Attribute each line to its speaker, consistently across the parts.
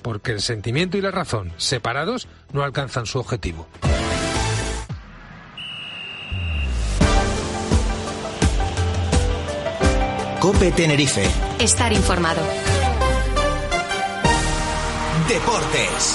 Speaker 1: porque el sentimiento y la razón, separados, no alcanzan su objetivo.
Speaker 2: COPE Tenerife.
Speaker 3: Estar informado.
Speaker 2: Deportes.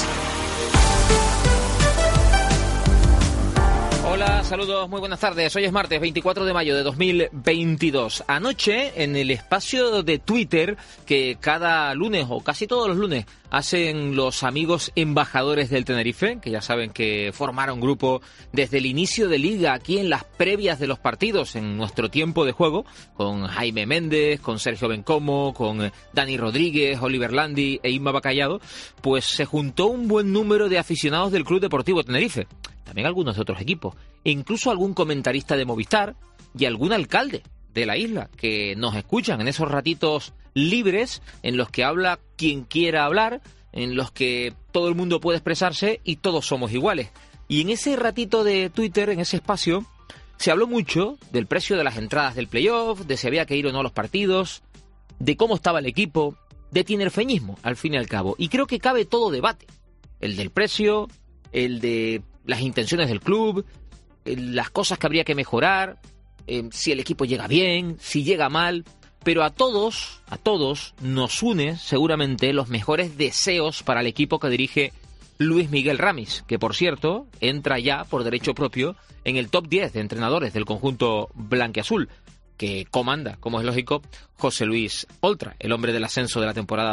Speaker 4: Hola, saludos, muy buenas tardes. Hoy es martes 24 de mayo de 2022. Anoche, en el espacio de Twitter que cada lunes o casi todos los lunes hacen los amigos embajadores del Tenerife, que ya saben que formaron grupo desde el inicio de liga aquí en las previas de los partidos, en nuestro tiempo de juego, con Jaime Méndez, con Sergio Bencomo, con Dani Rodríguez, Oliver Landi e Inma Bacallado, pues se juntó un buen número de aficionados del Club Deportivo Tenerife. También algunos de otros equipos, e incluso algún comentarista de Movistar y algún alcalde de la isla que nos escuchan en esos ratitos libres en los que habla quien quiera hablar, en los que todo el mundo puede expresarse y todos somos iguales. Y en ese ratito de Twitter, en ese espacio, se habló mucho del precio de las entradas del playoff, de si había que ir o no a los partidos, de cómo estaba el equipo, de tinerfeñismo, al fin y al cabo. Y creo que cabe todo debate, el del precio, el de las intenciones del club, las cosas que habría que mejorar, si el equipo llega bien, si llega mal, pero a todos nos une seguramente los mejores deseos para el equipo que dirige Luis Miguel Ramis, que por cierto entra ya por derecho propio en el top 10 de entrenadores del conjunto blanquiazul, que comanda, como es lógico, José Luis Oltra, el hombre del ascenso de la temporada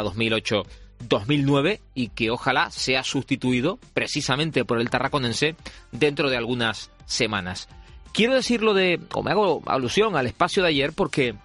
Speaker 4: 2008-2009 y que ojalá sea sustituido precisamente por el tarraconense dentro de algunas semanas. Quiero decirlo me hago alusión al espacio de ayer porque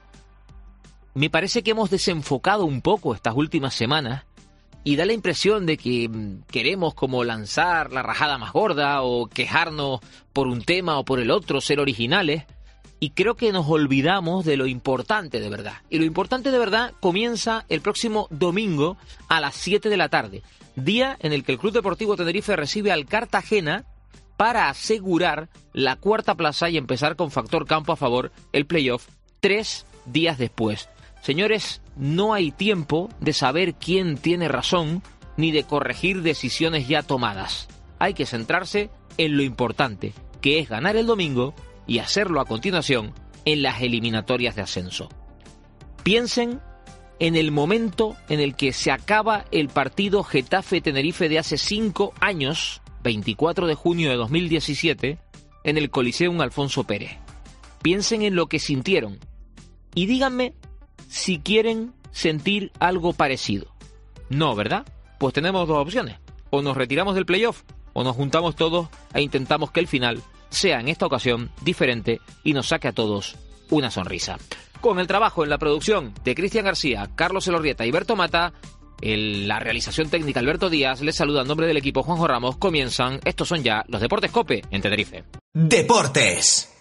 Speaker 4: me parece que hemos desenfocado un poco estas últimas semanas y da la impresión de que queremos como lanzar la rajada más gorda o quejarnos por un tema o por el otro, ser originales. Y creo que nos olvidamos de lo importante de verdad. Y lo importante de verdad comienza el próximo domingo a las 7 de la tarde. Día en el que el Club Deportivo Tenerife recibe al Cartagena para asegurar la cuarta plaza y empezar con factor campo a favor el playoff 3 días después. Señores, no hay tiempo de saber quién tiene razón ni de corregir decisiones ya tomadas. Hay que centrarse en lo importante, que es ganar el domingo y hacerlo a continuación en las eliminatorias de ascenso. Piensen en el momento en el que se acaba el partido Getafe-Tenerife de hace 5 años, 24 de junio de 2017, en el Coliseum Alfonso Pérez. Piensen en lo que sintieron y díganme si quieren sentir algo parecido. No, ¿verdad? Pues tenemos dos opciones. O nos retiramos del playoff o nos juntamos todos e intentamos que el final sea en esta ocasión diferente y nos saque a todos una sonrisa. Con el trabajo en la producción de Cristian García, Carlos Elorrieta y Berto Mata, en la realización técnica Alberto Díaz, les saluda en nombre del equipo Juanjo Ramos. Comienzan, estos son ya los Deportes COPE en Tenerife.
Speaker 2: Deportes.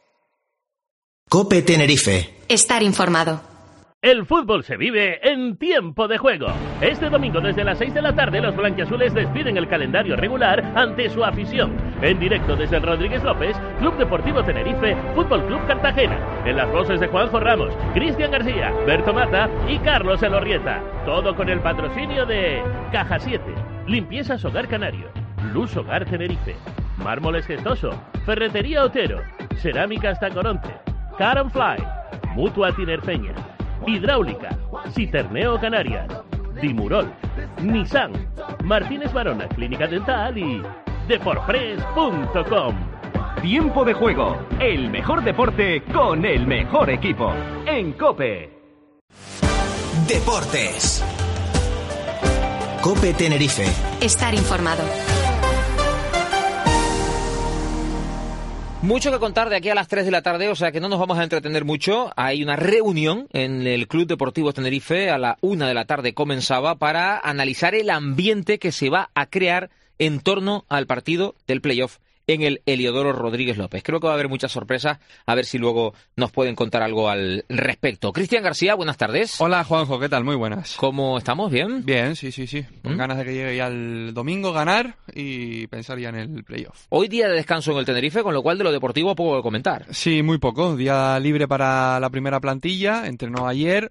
Speaker 2: COPE Tenerife.
Speaker 3: Estar informado.
Speaker 5: El fútbol se vive en tiempo de juego. Este domingo desde las 6 de la tarde los blanquiazules despiden el calendario regular ante su afición. En directo desde el Rodríguez López, Club Deportivo Tenerife, Fútbol Club Cartagena. En las voces de Juanjo Ramos, Cristian García, Berto Mata y Carlos Elorrieta. Todo con el patrocinio de Caja 7, Limpiezas Hogar Canario, Luz Hogar Tenerife, Mármoles Gestoso, Ferretería Otero, Cerámicas Tacoronte, Car and Fly, Mutua Tinerfeña, Hidráulica, Citerneo Canarias, Dimurol, Nissan, Martínez Barona Clínica Dental y Deporfres.com.
Speaker 6: Tiempo de juego, el mejor deporte con el mejor equipo. En COPE.
Speaker 2: Deportes. COPE Tenerife.
Speaker 3: Estar informado.
Speaker 4: Mucho que contar de aquí a las 3 de la tarde, o sea que no nos vamos a entretener mucho. Hay una reunión en el Club Deportivo Tenerife, a la 1 de la tarde comenzaba, para analizar el ambiente que se va a crear en torno al partido del playoff en el Heliodoro Rodríguez López. Creo que va a haber muchas sorpresas, a ver si luego nos pueden contar algo al respecto. Cristian García, buenas tardes.
Speaker 7: Hola Juanjo, ¿qué tal? Muy buenas.
Speaker 4: ¿Cómo estamos? ¿Bien?
Speaker 7: Bien, sí. Con ganas de que llegue ya el domingo, ganar y pensar ya en el playoff.
Speaker 4: Hoy día de descanso en el Tenerife, con lo cual de lo deportivo poco que comentar.
Speaker 7: Sí, muy poco. Día libre para la primera plantilla, entrenó ayer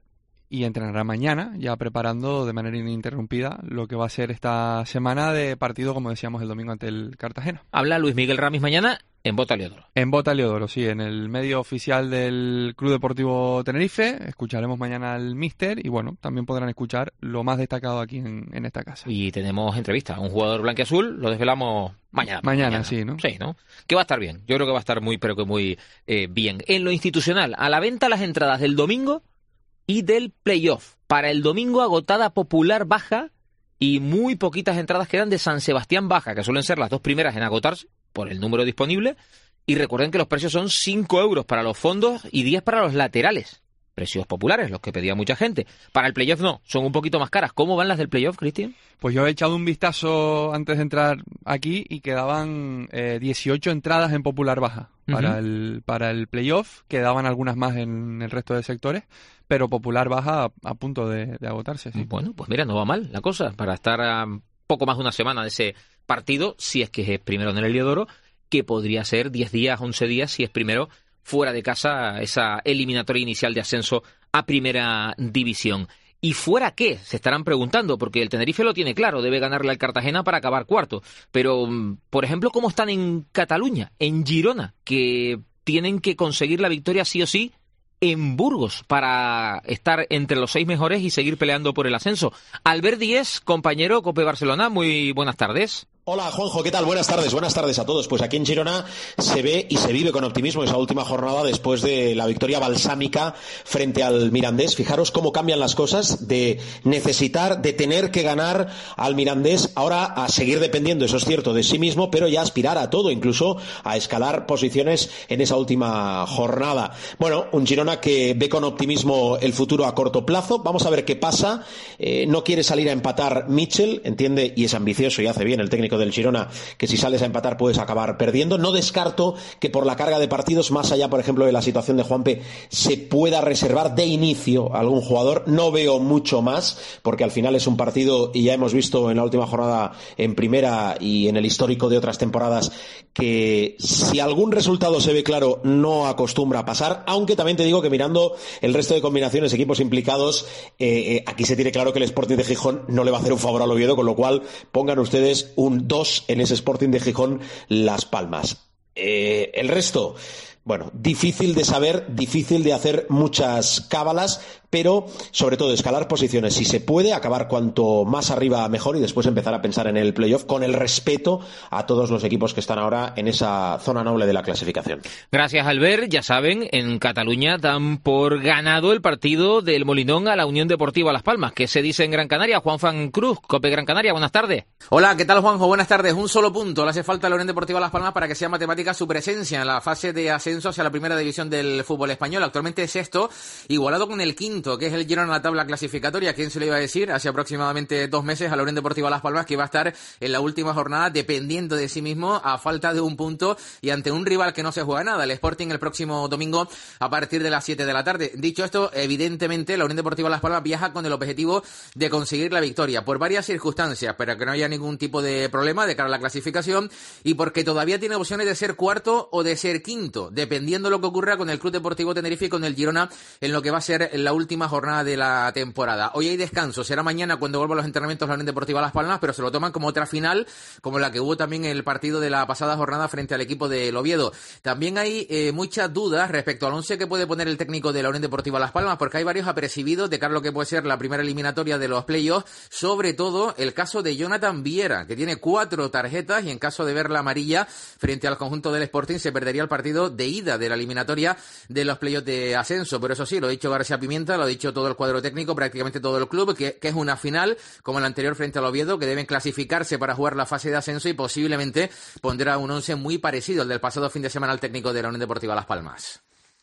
Speaker 7: y entrenará mañana, ya preparando de manera ininterrumpida lo que va a ser esta semana de partido, como decíamos, el domingo ante el Cartagena.
Speaker 4: Habla Luis Miguel Ramis mañana en Bota Leodoro.
Speaker 7: En Bota Leodoro, sí, en el medio oficial del Club Deportivo Tenerife. Escucharemos mañana al míster y, bueno, también podrán escuchar lo más destacado aquí en esta casa.
Speaker 4: Y tenemos entrevista a un jugador blanquiazul, lo desvelamos mañana.
Speaker 7: Mañana, sí, ¿no?
Speaker 4: Sí, ¿no? Que va a estar bien. Yo creo que va a estar muy, pero que muy bien. En lo institucional, a la venta las entradas del domingo y del playoff. Para el domingo, agotada Popular baja y muy poquitas entradas quedan de San Sebastián baja, que suelen ser las dos primeras en agotarse por el número disponible. Y recuerden que los precios son 5 euros para los fondos y 10 para los laterales. Precios populares, los que pedía mucha gente. Para el playoff no, son un poquito más caras. ¿Cómo van las del playoff, Cristian?
Speaker 7: Pues yo he echado un vistazo antes de entrar aquí y quedaban 18 entradas en Popular baja para el playoff. Quedaban algunas más en el resto de sectores, pero Popular baja a punto de agotarse. Sí.
Speaker 4: Bueno, pues mira, no va mal la cosa para estar a poco más de una semana de ese partido, si es que es primero en el Heliodoro, que podría ser 10 días, 11 días, si es primero fuera de casa, esa eliminatoria inicial de ascenso a Primera División. ¿Y fuera qué? Se estarán preguntando, porque el Tenerife lo tiene claro, debe ganarle al Cartagena para acabar cuarto. Pero, por ejemplo, ¿cómo están en Cataluña, en Girona, que tienen que conseguir la victoria sí o sí en Burgos para estar entre los 6 mejores y seguir peleando por el ascenso? Albert Díez, compañero, COPE Barcelona, muy buenas tardes.
Speaker 8: Hola Juanjo, ¿qué tal? Buenas tardes a todos. Pues aquí en Girona se ve y se vive con optimismo esa última jornada después de la victoria balsámica frente al Mirandés. Fijaros cómo cambian las cosas de necesitar, de tener que ganar al Mirandés, ahora a seguir dependiendo, eso es cierto, de sí mismo, pero ya aspirar a todo, incluso a escalar posiciones en esa última jornada. Bueno, un Girona que ve con optimismo el futuro a corto plazo. Vamos a ver qué pasa. No quiere salir a empatar Mitchell, entiende, y es ambicioso y hace bien el técnico del Girona, que si sales a empatar puedes acabar perdiendo. No descarto que por la carga de partidos, más allá por ejemplo de la situación de Juanpe, se pueda reservar de inicio a algún jugador. No veo mucho más, porque al final es un partido, y ya hemos visto en la última jornada en primera y en el histórico de otras temporadas, que si algún resultado se ve claro no acostumbra a pasar, aunque también te digo que mirando el resto de combinaciones, equipos implicados, aquí se tiene claro que el Sporting de Gijón no le va a hacer un favor al Oviedo, con lo cual pongan ustedes un 2 en ese Sporting de Gijón Las Palmas. El resto, bueno, difícil de saber, difícil de hacer muchas cábalas, pero sobre todo escalar posiciones, si se puede, acabar cuanto más arriba mejor y después empezar a pensar en el playoff con el respeto a todos los equipos que están ahora en esa zona noble de la clasificación.
Speaker 4: Gracias, Albert. Ya saben, en Cataluña dan por ganado el partido del Molinón a la Unión Deportiva Las Palmas. ¿Qué se dice en Gran Canaria? Juan Fan Cruz, COPE Gran Canaria, buenas tardes.
Speaker 9: Hola, ¿qué tal, Juanjo? Buenas tardes. Un solo punto le hace falta a la Unión Deportiva Las Palmas para que sea matemática su presencia en la fase de ascenso hacia la primera división del fútbol español. Actualmente es sexto, igualado con el quinto, que es el Girona en la tabla clasificatoria. ¿Quién se lo iba a decir hace aproximadamente 2 meses a la Unión Deportiva Las Palmas, que iba a estar en la última jornada dependiendo de sí mismo a falta de un punto y ante un rival que no se juega nada, el Sporting, el próximo domingo a partir de las 7 de la tarde? Dicho esto, evidentemente la Unión Deportiva Las Palmas viaja con el objetivo de conseguir la victoria por varias circunstancias, para que no haya ningún tipo de problema de cara a la clasificación y porque todavía tiene opciones de ser cuarto o de ser quinto, dependiendo de lo que ocurra con el Club Deportivo Tenerife y con el Girona en lo que va a ser la última jornada de la temporada. Hoy hay descanso, será mañana cuando vuelvan los entrenamientos la Unión Deportiva Las Palmas, pero se lo toman como otra final, como la que hubo también en el partido de la pasada jornada frente al equipo del Oviedo. También hay muchas dudas respecto al 11 que puede poner el técnico de la Unión Deportiva Las Palmas, porque hay varios apercibidos de cara a lo que puede ser la primera eliminatoria de los playoffs, sobre todo el caso de Jonathan Viera, que tiene 4 tarjetas y en caso de ver la amarilla frente al conjunto del Sporting se perdería el partido de ida de la eliminatoria de los playoffs de ascenso. Pero eso sí, lo ha dicho García Pimienta, lo ha dicho todo el cuadro técnico, prácticamente todo el club, que es una final como la anterior frente al Oviedo, que deben clasificarse para jugar la fase de ascenso y posiblemente pondrá un 11 muy parecido al del pasado fin de semana al técnico de la Unión Deportiva Las Palmas.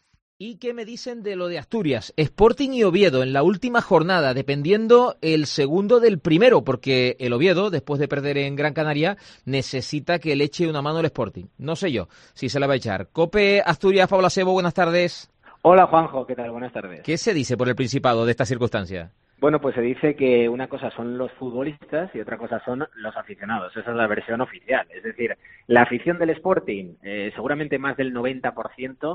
Speaker 4: ¿Y qué me dicen de lo de Asturias? Sporting y Oviedo en la última jornada, dependiendo el segundo del primero, porque el Oviedo, después de perder en Gran Canaria, necesita que le eche una mano el Sporting. No sé yo si se la va a echar. COPE Asturias, Pablo Acebo, buenas tardes.
Speaker 10: Hola Juanjo, ¿qué tal? Buenas tardes.
Speaker 4: ¿Qué se dice por el Principado de esta circunstancia?
Speaker 10: Bueno, pues se dice que una cosa son los futbolistas y otra cosa son los aficionados. Esa es la versión oficial. Es decir, la afición del Sporting, seguramente más del 90%,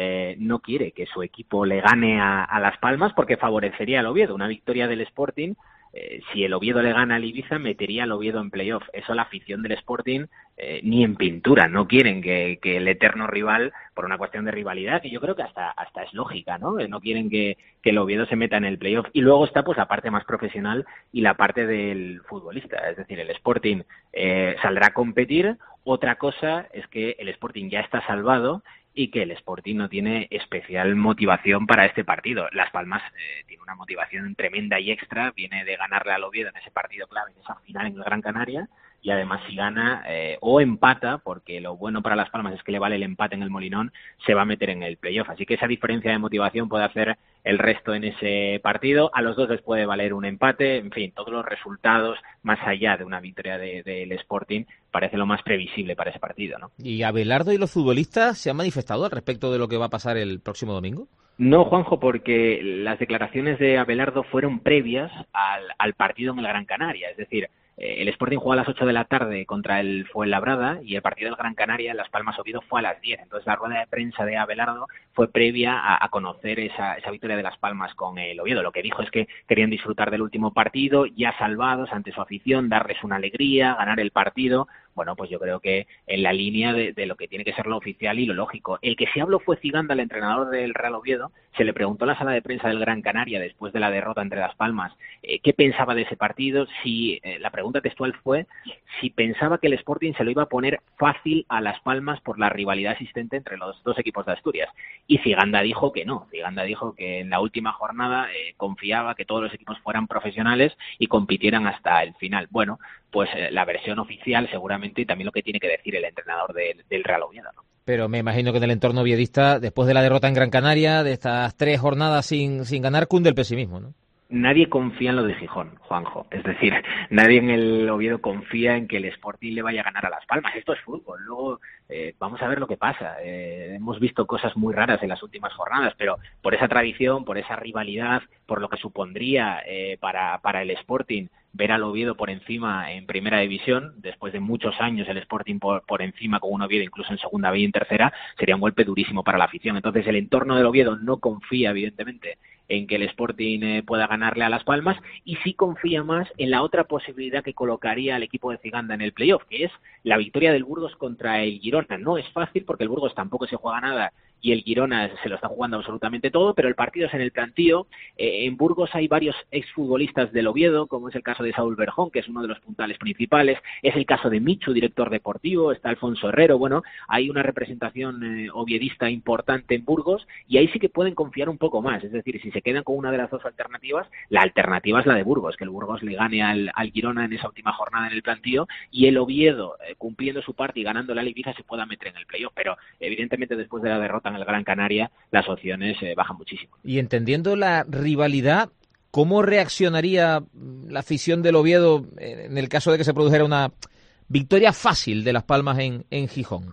Speaker 10: no quiere que su equipo le gane a Las Palmas porque favorecería al Oviedo. Una victoria del Sporting, si el Oviedo le gana al Ibiza, metería al Oviedo en playoff. Eso la afición del Sporting ni en pintura. No quieren que el eterno rival, por una cuestión de rivalidad, que yo creo que hasta es lógica, ¿no? No quieren que el Oviedo se meta en el playoff. Y luego está pues la parte más profesional y la parte del futbolista. Es decir, el Sporting saldrá a competir. Otra cosa es que el Sporting ya está salvado y que el Sporting no tiene especial motivación para este partido. Las Palmas tiene una motivación tremenda y extra, viene de ganarle al Oviedo en ese partido clave, en esa final en el Gran Canaria, y además si gana o empata, porque lo bueno para Las Palmas es que le vale el empate en el Molinón, se va a meter en el playoff. Así que esa diferencia de motivación puede hacer el resto en ese partido. A los dos les puede valer un empate. En fin, todos los resultados, más allá de una victoria del Sporting, parece lo más previsible para ese partido, ¿no?
Speaker 4: ¿Y Abelardo y los futbolistas se han manifestado al respecto de lo que va a pasar el próximo domingo?
Speaker 10: No, Juanjo, porque las declaraciones de Abelardo fueron previas al partido en el Gran Canaria. Es decir, el Sporting juega a las 8 de la tarde contra el Fuenlabrada y el partido del Gran Canaria en Las Palmas Oviedo fue a las 10. Entonces la rueda de prensa de Abelardo fue previa a conocer esa victoria de Las Palmas con el Oviedo. Lo que dijo es que querían disfrutar del último partido, ya salvados ante su afición, darles una alegría, ganar el partido. Bueno, pues yo creo que en la línea de lo que tiene que ser lo oficial y lo lógico. El que sí habló fue Ziganda, el entrenador del Real Oviedo. Se le preguntó en la sala de prensa del Gran Canaria, después de la derrota entre Las Palmas, qué pensaba de ese partido. La pregunta textual fue si pensaba que el Sporting se lo iba a poner fácil a Las Palmas por la rivalidad existente entre los dos equipos de Asturias. Y Ziganda dijo que no. Ziganda dijo que en la última jornada confiaba que todos los equipos fueran profesionales y compitieran hasta el final. Bueno, pues la versión oficial seguramente, y también lo que tiene que decir el entrenador del Real Oviedo, ¿no?
Speaker 4: Pero me imagino que en el entorno oviedista, después de la derrota en Gran Canaria, de estas 3 jornadas sin ganar, cunde el pesimismo, ¿no?
Speaker 10: Nadie confía en lo de Gijón, Juanjo. Es decir, nadie en el Oviedo confía en que el Sporting le vaya a ganar a Las Palmas. Esto es fútbol. Luego vamos a ver lo que pasa. Hemos visto cosas muy raras en las últimas jornadas, pero por esa tradición, por esa rivalidad, por lo que supondría para el Sporting ver al Oviedo por encima en primera división, después de muchos años el Sporting por encima con un Oviedo incluso en segunda B y en tercera, sería un golpe durísimo para la afición. Entonces el entorno del Oviedo no confía, evidentemente, en que el Sporting pueda ganarle a Las Palmas, y sí confía más en la otra posibilidad que colocaría al equipo de Ziganda en el playoff, que es la victoria del Burgos contra el Girona. No es fácil porque el Burgos tampoco se juega nada y el Girona se lo está jugando absolutamente todo, pero el partido es en el plantío. En Burgos hay varios exfutbolistas del Oviedo, como es el caso de Saúl Berjón, que es uno de los puntales principales, es el caso de Michu, director deportivo, está Alfonso Herrero. Bueno, hay una representación oviedista importante en Burgos y ahí sí que pueden confiar un poco más. Es decir, si se quedan con una de las dos alternativas, la alternativa es la de Burgos, que el Burgos le gane al Girona en esa última jornada en el plantío y el Oviedo, cumpliendo su parte y ganándole al Ibiza, se pueda meter en el playoff. Pero evidentemente después de la derrota en el Gran Canaria, las opciones bajan muchísimo.
Speaker 4: Y entendiendo la rivalidad, ¿cómo reaccionaría la afición del Oviedo en el caso de que se produjera una victoria fácil de Las Palmas en Gijón?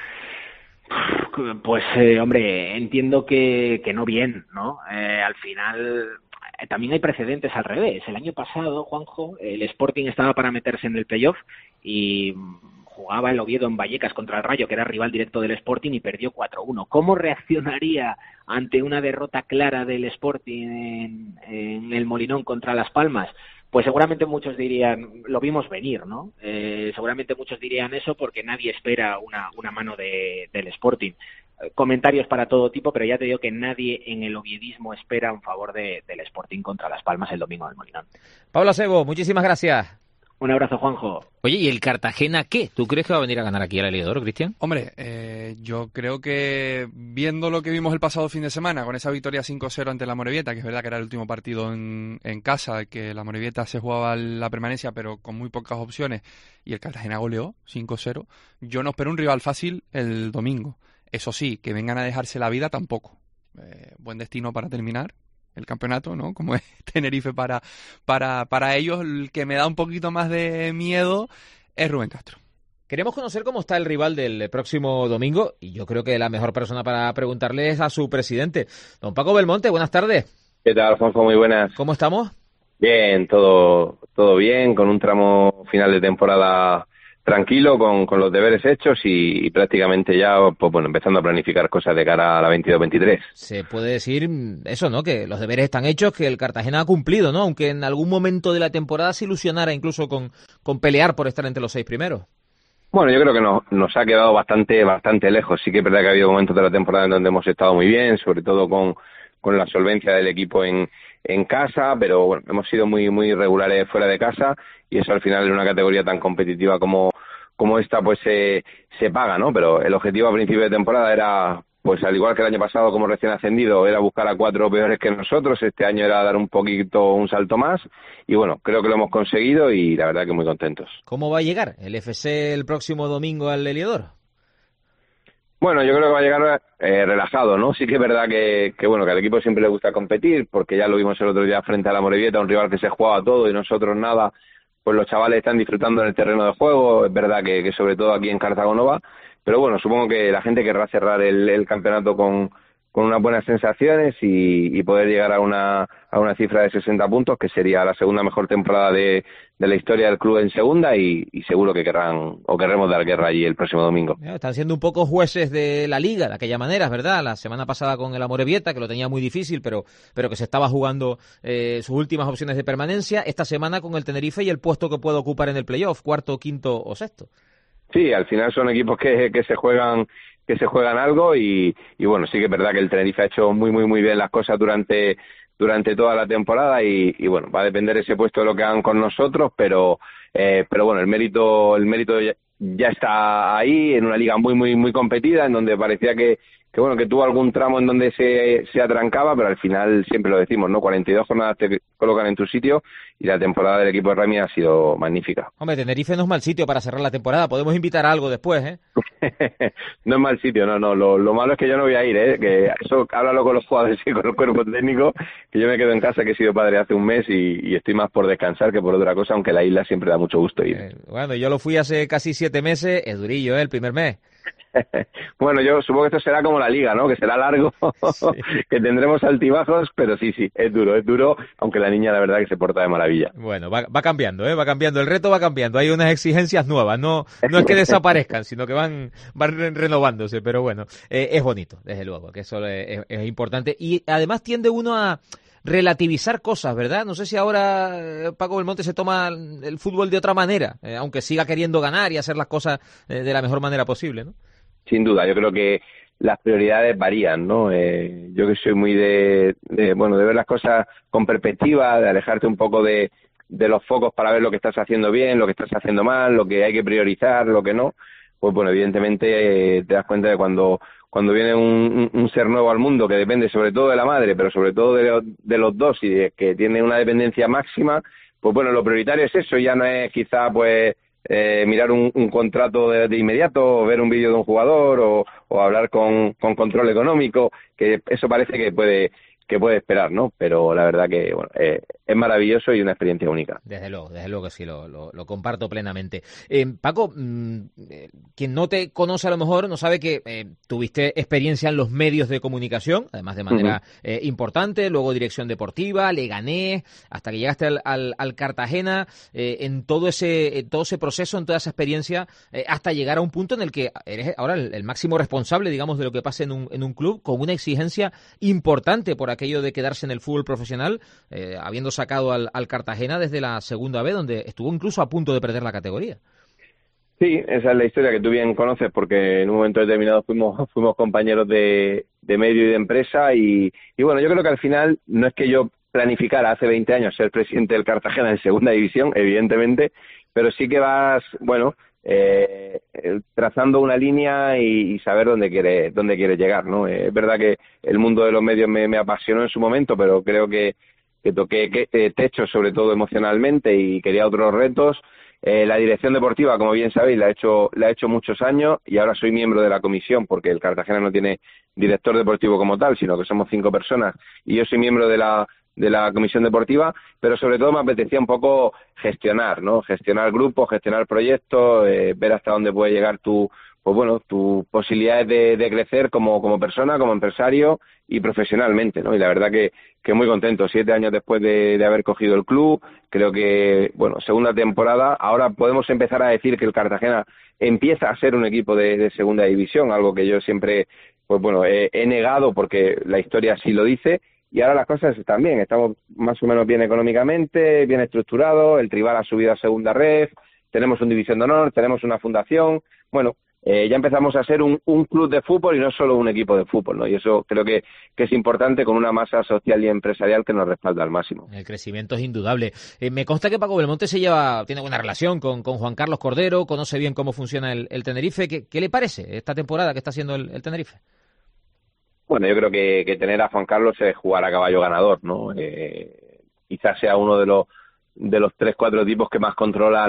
Speaker 10: Pues, hombre, entiendo que no bien, ¿no? Al final también hay precedentes al revés. El año pasado, Juanjo, el Sporting estaba para meterse en el playoff y jugaba el Oviedo en Vallecas contra el Rayo, que era rival directo del Sporting, y perdió 4-1. ¿Cómo reaccionaría ante una derrota clara del Sporting en el Molinón contra Las Palmas? Pues seguramente muchos dirían, lo vimos venir, ¿no? Seguramente muchos dirían eso porque nadie espera una mano del Sporting. Comentarios para todo tipo, pero ya te digo que nadie en el oviedismo espera un favor del Sporting contra Las Palmas el domingo del Molinón.
Speaker 4: Pablo Sego, muchísimas gracias.
Speaker 10: Un abrazo, Juanjo.
Speaker 4: Oye, ¿y el Cartagena qué? ¿Tú crees que va a venir a ganar aquí al Heliodoro, Cristian?
Speaker 7: Hombre, yo creo que viendo lo que vimos el pasado fin de semana, con esa victoria 5-0 ante la Amorebieta, que es verdad que era el último partido en casa, que la Amorebieta se jugaba la permanencia, pero con muy pocas opciones, y el Cartagena goleó 5-0, yo no espero un rival fácil el domingo. Eso sí, que vengan a dejarse la vida tampoco. Buen destino para terminar el campeonato, ¿no? Como es Tenerife para ellos. El que me da un poquito más de miedo es Rubén Castro.
Speaker 4: Queremos conocer cómo está el rival del próximo domingo y yo creo que la mejor persona para preguntarle es a su presidente. Don Paco Belmonte, buenas tardes.
Speaker 11: ¿Qué tal, Alfonso? Muy buenas.
Speaker 4: ¿Cómo estamos?
Speaker 11: Bien, todo bien, con un tramo final de temporada tranquilo, con los deberes hechos y prácticamente ya, pues bueno, empezando a planificar cosas de cara a la 22-23.
Speaker 4: Se puede decir eso, ¿no? Que los deberes están hechos, que el Cartagena ha cumplido, ¿no? Aunque en algún momento de la temporada se ilusionara incluso con pelear por estar entre los 6 primeros.
Speaker 11: Bueno, yo creo que nos ha quedado bastante lejos. Sí que es verdad que ha habido momentos de la temporada en donde hemos estado muy bien, sobre todo con la solvencia del equipo en casa, pero bueno, hemos sido muy regulares fuera de casa y eso al final en una categoría tan competitiva como esta pues se paga, ¿no? Pero el objetivo a principio de temporada era, pues al igual que el año pasado como recién ascendido, era buscar a 4 peores que nosotros. Este año era dar un salto más y bueno, creo que lo hemos conseguido y la verdad que muy contentos.
Speaker 4: ¿Cómo va a llegar el FC el próximo domingo al Heliodoro?
Speaker 11: Bueno, yo creo que va a llegar relajado, ¿no? Sí que es verdad que bueno, que al equipo siempre le gusta competir, porque ya lo vimos el otro día frente a la Amorebieta, un rival que se jugaba todo y nosotros nada. Pues los chavales están disfrutando en el terreno de juego, es verdad que sobre todo aquí en Cartagonova, pero bueno, supongo que la gente querrá cerrar el campeonato con unas buenas sensaciones y poder llegar a una cifra de 60 puntos, que sería la segunda mejor temporada de la historia del club en segunda y seguro que querremos dar guerra allí el próximo domingo.
Speaker 4: Están siendo un poco jueces de la Liga, de aquella manera, es verdad. La semana pasada con el Amorebieta, que lo tenía muy difícil, pero que se estaba jugando sus últimas opciones de permanencia. Esta semana con el Tenerife y el puesto que puede ocupar en el playoff, cuarto, quinto o sexto.
Speaker 11: Sí, al final son equipos que se juegan algo y bueno, sí que es verdad que el Tenerife ha hecho muy bien las cosas durante toda la temporada y bueno, va a depender ese puesto de lo que hagan con nosotros, pero bueno, el mérito ya está ahí en una liga muy competida, en donde parecía que tuvo algún tramo en donde se atrancaba, pero al final siempre lo decimos, ¿no? 42 jornadas te colocan en tu sitio y la temporada del equipo de Rami ha sido magnífica.
Speaker 4: Hombre, Tenerife no es mal sitio para cerrar la temporada, podemos invitar a algo después, ¿eh?
Speaker 11: No es mal sitio, no, lo malo es que yo no voy a ir, que eso háblalo con los jugadores y con el cuerpo técnico, que yo me quedo en casa, que he sido padre hace un mes y estoy más por descansar que por otra cosa, aunque la isla siempre da mucho gusto ir.
Speaker 4: Bueno, yo lo fui hace casi 7 meses, es durillo, el primer mes.
Speaker 11: Bueno, yo supongo que esto será como la liga, ¿no? Que será largo, sí. Que tendremos altibajos, pero sí, es duro, aunque la niña la verdad que se porta de maravilla.
Speaker 4: Bueno, va cambiando, va cambiando, el reto va cambiando, hay unas exigencias nuevas, no es que desaparezcan, sino que van renovándose, pero bueno, es bonito, desde luego, que eso es importante y además tiende uno a relativizar cosas, ¿verdad? No sé si ahora Paco Belmonte se toma el fútbol de otra manera, aunque siga queriendo ganar y hacer las cosas de la mejor manera posible, ¿no?
Speaker 11: Sin duda, yo creo que las prioridades varían, ¿no? Yo que soy muy de ver las cosas con perspectiva, de alejarte un poco de los focos para ver lo que estás haciendo bien, lo que estás haciendo mal, lo que hay que priorizar, lo que no. Pues bueno, evidentemente te das cuenta de cuando viene un ser nuevo al mundo que depende sobre todo de la madre, pero sobre todo de los dos y de que tiene una dependencia máxima, pues bueno, lo prioritario es eso, ya no es quizá pues mirar un contrato de inmediato, o ver un vídeo de un jugador o hablar con control económico, que eso parece que puede esperar, ¿no? Pero la verdad que bueno, es maravilloso y una experiencia única.
Speaker 4: Desde luego que sí, lo comparto plenamente. Paco, quien no te conoce a lo mejor no sabe que tuviste experiencia en los medios de comunicación, además de manera importante, luego dirección deportiva, Leganés, hasta que llegaste al Cartagena, en todo ese proceso, en toda esa experiencia, hasta llegar a un punto en el que eres ahora el máximo responsable, digamos, de lo que pase en un club, con una exigencia importante por aquello de quedarse en el fútbol profesional, habiendo sacado al Cartagena desde la segunda B, donde estuvo incluso a punto de perder la categoría.
Speaker 11: Sí, esa es la historia que tú bien conoces, porque en un momento determinado fuimos compañeros de medio y de empresa y bueno, yo creo que al final no es que yo planificara hace 20 años ser presidente del Cartagena en segunda división, evidentemente, pero sí que vas, bueno, trazando una línea y saber dónde quiere llegar, ¿no? Es verdad que el mundo de los medios me apasionó en su momento, pero creo que toqué techo, sobre todo emocionalmente, y quería otros retos. La dirección deportiva, como bien sabéis, la he hecho muchos años y ahora soy miembro de la comisión, porque el Cartagena no tiene director deportivo como tal, sino que somos 5 personas y yo soy miembro de la la comisión deportiva, pero sobre todo me apetecía un poco gestionar, ¿no? Gestionar grupos, gestionar proyectos, ver hasta dónde puede llegar tus posibilidades de crecer como persona, como empresario y profesionalmente, ¿no? Y la verdad que muy contento, 7 años después de haber cogido el club, creo que, segunda temporada, ahora podemos empezar a decir que el Cartagena empieza a ser un equipo de segunda división, algo que yo siempre, he negado porque la historia sí lo dice. Y ahora las cosas están bien, estamos más o menos bien económicamente, bien estructurados, el Tribal ha subido a segunda red, tenemos una división de honor, tenemos una fundación, ya empezamos a ser un club de fútbol y no solo un equipo de fútbol, ¿no? Y eso creo que es importante, con una masa social y empresarial que nos respalda al máximo.
Speaker 4: El crecimiento es indudable. Me consta que Paco Belmonte tiene buena relación con Juan Carlos Cordero, conoce bien cómo funciona el Tenerife. ¿Qué le parece esta temporada que está haciendo el Tenerife?
Speaker 11: Bueno, yo creo que tener a Juan Carlos es jugar a caballo ganador, ¿no? Quizás sea uno de los 3-4 tipos que más controla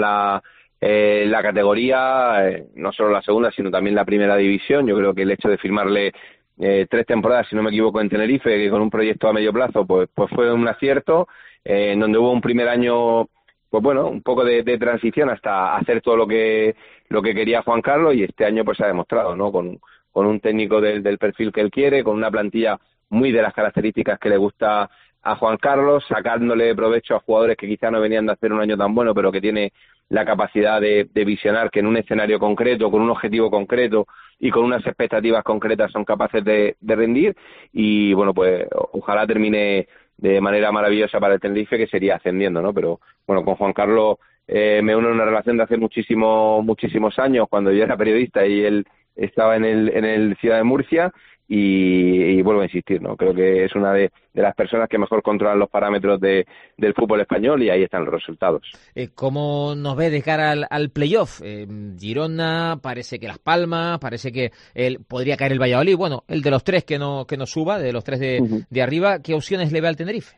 Speaker 11: la categoría, no solo la segunda, sino también la primera división. Yo creo que el hecho de firmarle 3 temporadas, si no me equivoco, en Tenerife, que con un proyecto a medio plazo, pues fue un acierto, en donde hubo un primer año, un poco de transición hasta hacer todo lo que quería Juan Carlos, y este año pues se ha demostrado, ¿no? Con un técnico del perfil que él quiere, con una plantilla muy de las características que le gusta a Juan Carlos, sacándole provecho a jugadores que quizá no venían de hacer un año tan bueno, pero que tiene la capacidad de visionar que en un escenario concreto, con un objetivo concreto y con unas expectativas concretas son capaces de rendir. Y ojalá termine de manera maravillosa para el Tenerife, que sería ascendiendo, ¿no? Pero con Juan Carlos me une una relación de hace muchísimos años, cuando yo era periodista y él estaba en el Ciudad de Murcia, y vuelvo a insistir, ¿no? Creo que es una de las personas que mejor controlan los parámetros del fútbol español, y ahí están los resultados.
Speaker 4: ¿Cómo nos ve de cara al playoff? Girona, parece que Las Palmas, parece que podría caer el Valladolid, el de los 3 que no suba, de los 3 de arriba. ¿Qué opciones le ve al Tenerife?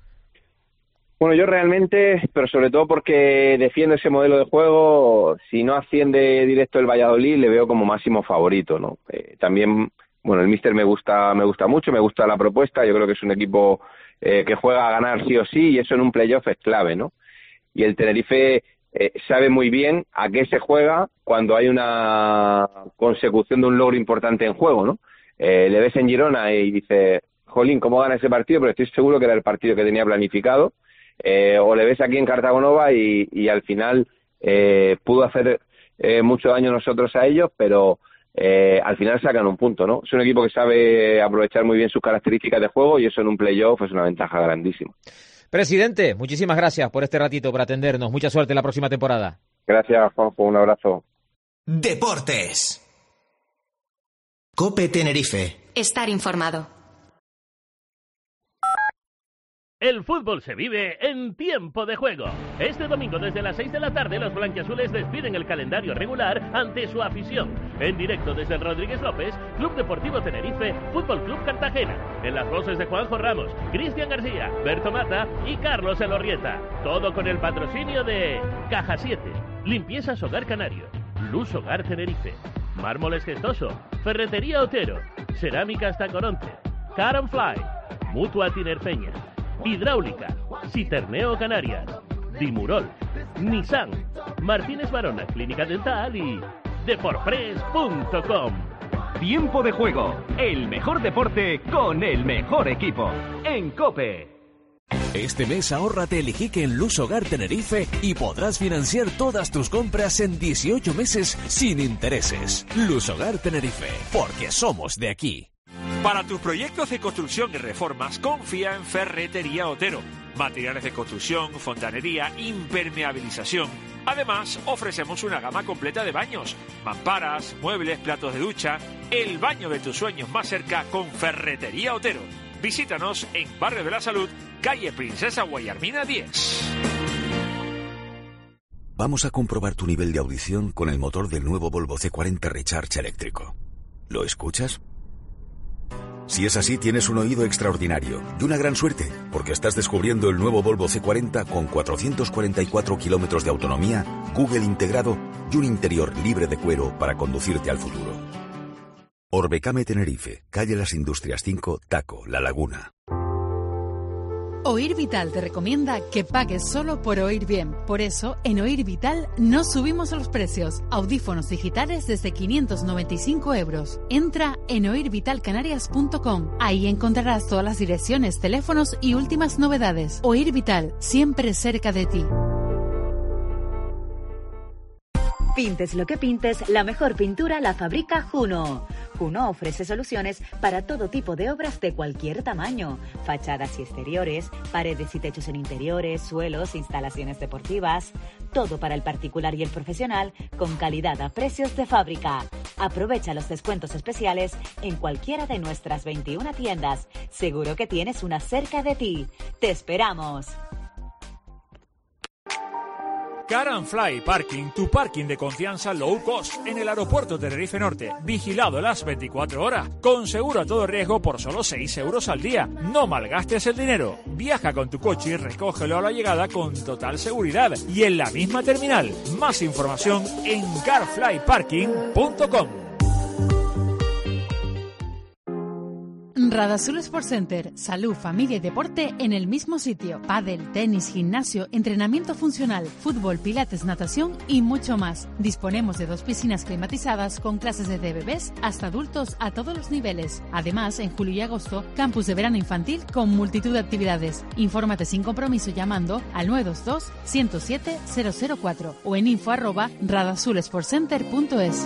Speaker 11: Bueno, yo realmente, pero sobre todo porque defiendo ese modelo de juego, si no asciende directo el Valladolid, le veo como máximo favorito, ¿no? También, el míster me gusta mucho, me gusta la propuesta. Yo creo que es un equipo que juega a ganar sí o sí, y eso en un playoff es clave, ¿no? Y el Tenerife sabe muy bien a qué se juega cuando hay una consecución de un logro importante en juego, ¿no? Le ves en Girona y dices, jolín, ¿cómo gana ese partido? Pero estoy seguro que era el partido que tenía planificado. O le ves aquí en Cartagonova y al final pudo hacer mucho daño nosotros a ellos, pero al final sacan un punto, ¿no? Es un equipo que sabe aprovechar muy bien sus características de juego, y eso en un playoff es una ventaja grandísima.
Speaker 4: Presidente, muchísimas gracias por este ratito, por atendernos. Mucha suerte en la próxima temporada.
Speaker 11: Gracias, Juanjo. Un abrazo.
Speaker 2: Deportes. COPE Tenerife.
Speaker 3: Estar informado.
Speaker 5: El fútbol se vive en tiempo de juego. Este domingo desde las 6 de la tarde los blanquiazules despiden el calendario regular ante su afición. En directo desde el Rodríguez López, Club Deportivo Tenerife, Fútbol Club Cartagena. En las voces de Juanjo Ramos, Cristian García, Berto Mata y Carlos Elorrieta. Todo con el patrocinio de Caja 7, Limpiezas Hogar Canario, Luz Hogar Tenerife, Mármoles Gestoso, Ferretería Otero, Cerámicas Tacoronte, Car and Fly, Mutua Tinerfeña, Hidráulica, Citerneo Canarias, Dimurol, Nissan, Martínez Barona Clínica Dental y Deporpress.com.
Speaker 6: Tiempo de juego, el mejor deporte con el mejor equipo. En COPE.
Speaker 12: Este mes ahórrate el Ijique en Luz Hogar Tenerife y podrás financiar todas tus compras en 18 meses sin intereses. Luz Hogar Tenerife, porque somos de aquí.
Speaker 13: Para tus proyectos de construcción y reformas, confía en Ferretería Otero. Materiales de construcción, fontanería, impermeabilización. Además, ofrecemos una gama completa de baños, mamparas, muebles, platos de ducha. El baño de tus sueños más cerca con Ferretería Otero. Visítanos en Barrio de la Salud, calle Princesa Guayarmina 10.
Speaker 14: Vamos a comprobar tu nivel de audición con el motor del nuevo Volvo C40 Recharge eléctrico. ¿Lo escuchas? Si es así, tienes un oído extraordinario y una gran suerte, porque estás descubriendo el nuevo Volvo C40 con 444 kilómetros de autonomía, Google integrado y un interior libre de cuero para conducirte al futuro. Orbecame Tenerife, calle Las Industrias 5, Taco, La Laguna.
Speaker 15: Oír Vital te recomienda que pagues solo por oír bien. Por eso, en Oír Vital no subimos los precios. Audífonos digitales desde 595 €. Entra en oirvitalcanarias.com. Ahí encontrarás todas las direcciones, teléfonos y últimas novedades. Oír Vital, siempre cerca de ti.
Speaker 16: Pintes lo que pintes, la mejor pintura la fabrica Juno. Juno ofrece soluciones para todo tipo de obras de cualquier tamaño. Fachadas y exteriores, paredes y techos en interiores, suelos, instalaciones deportivas. Todo para el particular y el profesional, con calidad a precios de fábrica. Aprovecha los descuentos especiales en cualquiera de nuestras 21 tiendas. Seguro que tienes una cerca de ti. ¡Te esperamos!
Speaker 13: Car and Fly Parking, tu parking de confianza low cost en el aeropuerto Tenerife Norte. Vigilado las 24 horas. Con seguro a todo riesgo por solo 6 € al día. No malgastes el dinero. Viaja con tu coche y recógelo a la llegada con total seguridad. Y en la misma terminal. Más información en carflyparking.com.
Speaker 15: Radazul Sport Center, salud, familia y deporte en el mismo sitio. Pádel, tenis, gimnasio, entrenamiento funcional, fútbol, pilates, natación y mucho más. Disponemos de 2 piscinas climatizadas con clases desde bebés hasta adultos a todos los niveles. Además, en julio y agosto, campus de verano infantil con multitud de actividades. Infórmate sin compromiso llamando al 922 107 004 o en info@radazulsportcenter.es.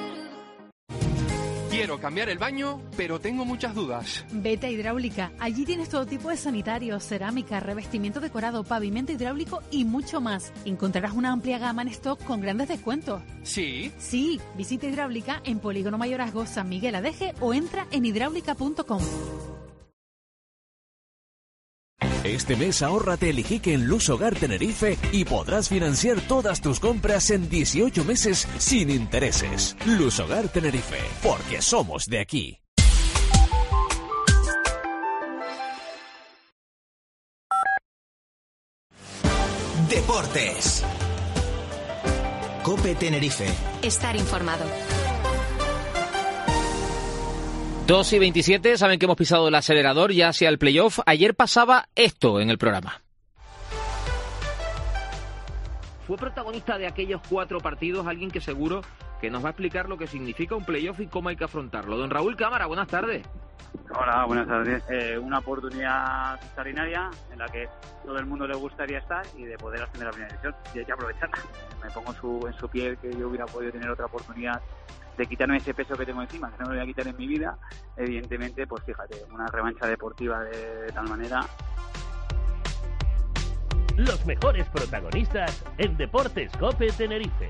Speaker 7: Quiero cambiar el baño, pero tengo muchas dudas.
Speaker 15: Vete a Hidráulica. Allí tienes todo tipo de sanitarios, cerámica, revestimiento decorado, pavimento hidráulico y mucho más. Encontrarás una amplia gama en stock con grandes descuentos.
Speaker 7: ¿Sí?
Speaker 15: Sí. Visita Hidráulica en Polígono Mayorazgo, San Miguel Adeje o entra en hidráulica.com.
Speaker 12: Este mes ahórrate el Iquique en Luz Hogar Tenerife y podrás financiar todas tus compras en 18 meses sin intereses. Luz Hogar Tenerife, porque somos de aquí.
Speaker 2: Deportes. COPE Tenerife.
Speaker 3: Estar informado.
Speaker 4: 2:27, saben que hemos pisado el acelerador ya hacia el playoff. Ayer pasaba esto en el programa. Fue protagonista de aquellos 4 partidos alguien que seguro que nos va a explicar lo que significa un playoff y cómo hay que afrontarlo. Don Raúl Cámara, buenas tardes.
Speaker 17: Hola, buenas tardes. Una oportunidad extraordinaria en la que todo el mundo le gustaría estar y de poder ascender a la primera división y hay que aprovecharla. Me pongo en su piel, que yo hubiera podido tener otra oportunidad de quitarme ese peso que tengo encima, que no me lo voy a quitar en mi vida. Evidentemente, pues fíjate, una revancha deportiva de tal manera.
Speaker 5: Los mejores protagonistas en Deportes COPE Tenerife.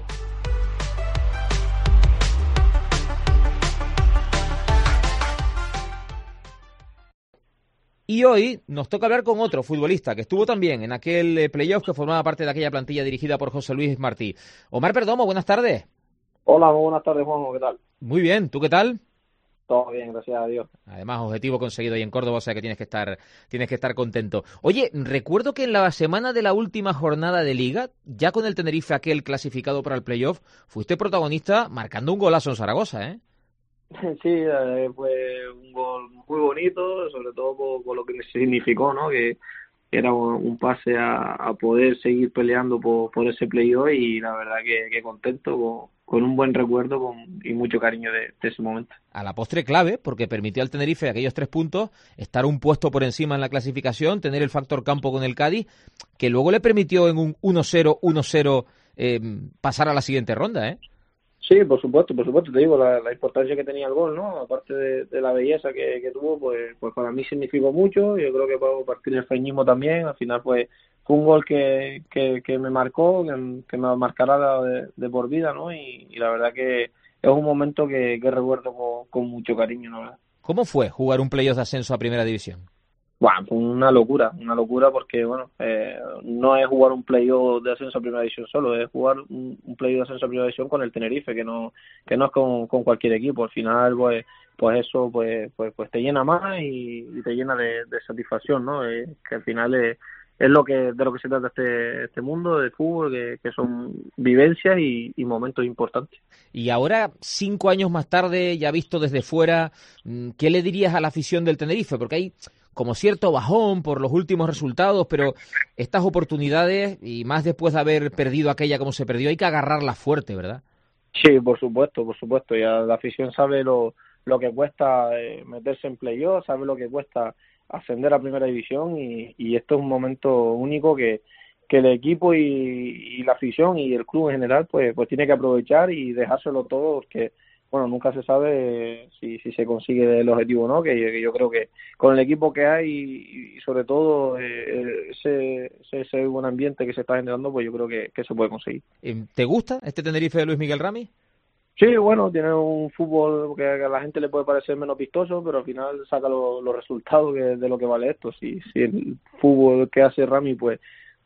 Speaker 4: Y hoy nos toca hablar con otro futbolista que estuvo también en aquel playoff que formaba parte de aquella plantilla dirigida por José Luis Martí. Omar Perdomo, buenas tardes.
Speaker 18: Hola, muy buenas tardes, Juanjo, ¿qué tal?
Speaker 4: Muy bien, ¿tú qué tal?
Speaker 18: Todo bien, gracias a Dios.
Speaker 4: Además, objetivo conseguido ahí en Córdoba, o sea que tienes que estar contento. Oye, recuerdo que en la semana de la última jornada de Liga, ya con el Tenerife aquel clasificado para el playoff, fuiste protagonista marcando un golazo en Zaragoza, ¿eh?
Speaker 18: Sí, fue un gol muy bonito, sobre todo por lo que significó, ¿no? Que era un pase a poder seguir peleando por ese playoff y la verdad que contento con un buen recuerdo y mucho cariño de ese momento.
Speaker 4: A la postre clave, porque permitió al Tenerife aquellos 3 puntos, estar un puesto por encima en la clasificación, tener el factor campo con el Cádiz, que luego le permitió en un 1-0 pasar a la siguiente ronda, ¿eh?
Speaker 18: Sí, por supuesto, te digo, la importancia que tenía el gol, ¿no? Aparte de la belleza que tuvo, pues para mí significó mucho. Yo creo que para partir del feñismo también, al final fue un gol que me marcó, que me marcará de por vida, ¿no? Y la verdad que es un momento que recuerdo con mucho cariño, ¿no?
Speaker 4: ¿Cómo fue jugar un playoff de ascenso a Primera División?
Speaker 18: Bueno, fue una locura porque, bueno, no es jugar un playoff de ascenso a Primera División solo, es jugar un playoff de ascenso a Primera División con el Tenerife, que no es con cualquier equipo. Al final, pues eso pues te llena más y te llena de satisfacción, ¿no? Que al final es de lo que se trata este mundo del fútbol, que son vivencias y momentos importantes.
Speaker 4: Y ahora, 5 años más tarde, ya visto desde fuera, ¿qué le dirías a la afición del Tenerife? Porque hay como cierto bajón por los últimos resultados, pero estas oportunidades, y más después de haber perdido aquella como se perdió, hay que agarrarlas fuerte, ¿verdad?
Speaker 18: Sí, por supuesto. Ya la afición sabe lo que cuesta meterse en playoff, sabe lo que cuesta ascender a primera división y esto es un momento único que el equipo y la afición y el club en general pues tiene que aprovechar y dejárselo todo, porque bueno, nunca se sabe si se consigue el objetivo o no, que yo creo que con el equipo que hay y sobre todo ese buen ambiente que se está generando, pues yo creo que se puede conseguir.
Speaker 4: ¿Te gusta este Tenerife de Luis Miguel Rami?
Speaker 18: Sí, bueno, tiene un fútbol que a la gente le puede parecer menos vistoso, pero al final saca los resultados de lo que vale esto. Si el fútbol que hace Rami pues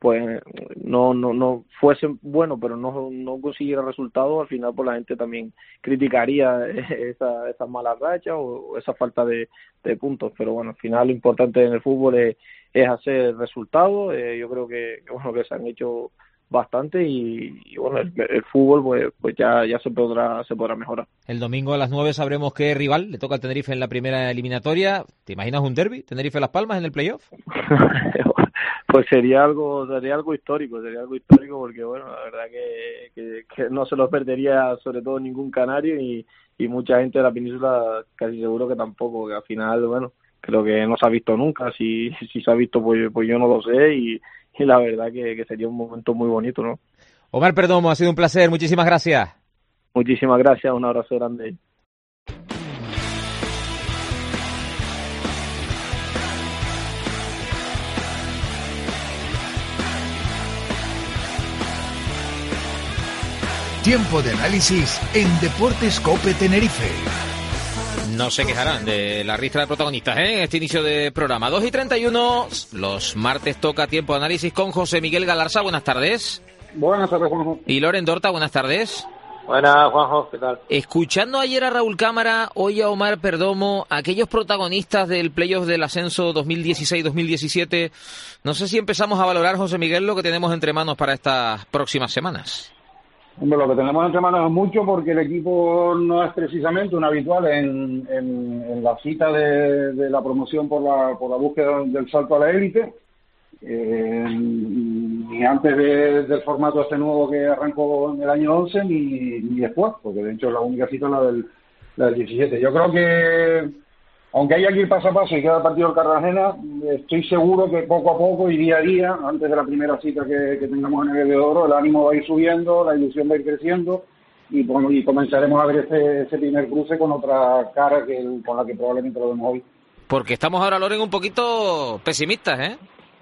Speaker 18: no fuese bueno, pero no consiguiera resultados, al final pues la gente también criticaría esa mala racha o esa falta de puntos. Pero bueno, al final lo importante en el fútbol es hacer resultados. Yo creo que se han hecho bastante y bueno, el fútbol pues ya se podrá mejorar.
Speaker 4: El domingo a las 9 sabremos qué rival le toca al Tenerife en la primera eliminatoria. ¿Te imaginas un derbi? ¿Tenerife-Las Palmas en el playoff?
Speaker 18: Pues sería algo histórico porque bueno, la verdad que no se lo perdería sobre todo ningún canario y mucha gente de la península casi seguro que tampoco, que al final bueno, creo que no se ha visto nunca. Si se ha visto pues yo no lo sé y la verdad que sería un momento muy bonito, ¿no?
Speaker 4: Omar Perdomo, ha sido un placer, muchísimas gracias.
Speaker 18: Muchísimas gracias, un abrazo grande.
Speaker 19: Tiempo de análisis en Deportes COPE Tenerife.
Speaker 4: No se quejarán de la ristra de protagonistas, en este inicio de programa. 2:31, los martes toca Tiempo de Análisis con José Miguel Galarza. Buenas tardes.
Speaker 20: Buenas tardes, Juanjo.
Speaker 4: Y Loren Dorta, buenas tardes.
Speaker 20: Buenas, Juanjo, ¿qué tal?
Speaker 4: Escuchando ayer a Raúl Cámara, hoy a Omar Perdomo, aquellos protagonistas del playoff del ascenso 2016-2017, no sé si empezamos a valorar, José Miguel, lo que tenemos entre manos para estas próximas semanas.
Speaker 20: Hombre, lo que tenemos entre manos es mucho porque el equipo no es precisamente un habitual en la cita de la promoción por la búsqueda del salto a la élite, ni antes del formato este nuevo que arrancó en el año 11 ni después, porque de hecho la única cita es la del 17. Yo creo que aunque haya que ir paso a paso y cada partido del Cartagena, estoy seguro que poco a poco y día a día, antes de la primera cita que tengamos en el Bebe de Oro, el ánimo va a ir subiendo, la ilusión va a ir creciendo y comenzaremos a ver ese primer cruce con otra cara con la que probablemente lo vemos hoy.
Speaker 4: Porque estamos ahora, Loren, un poquito pesimistas, ¿eh?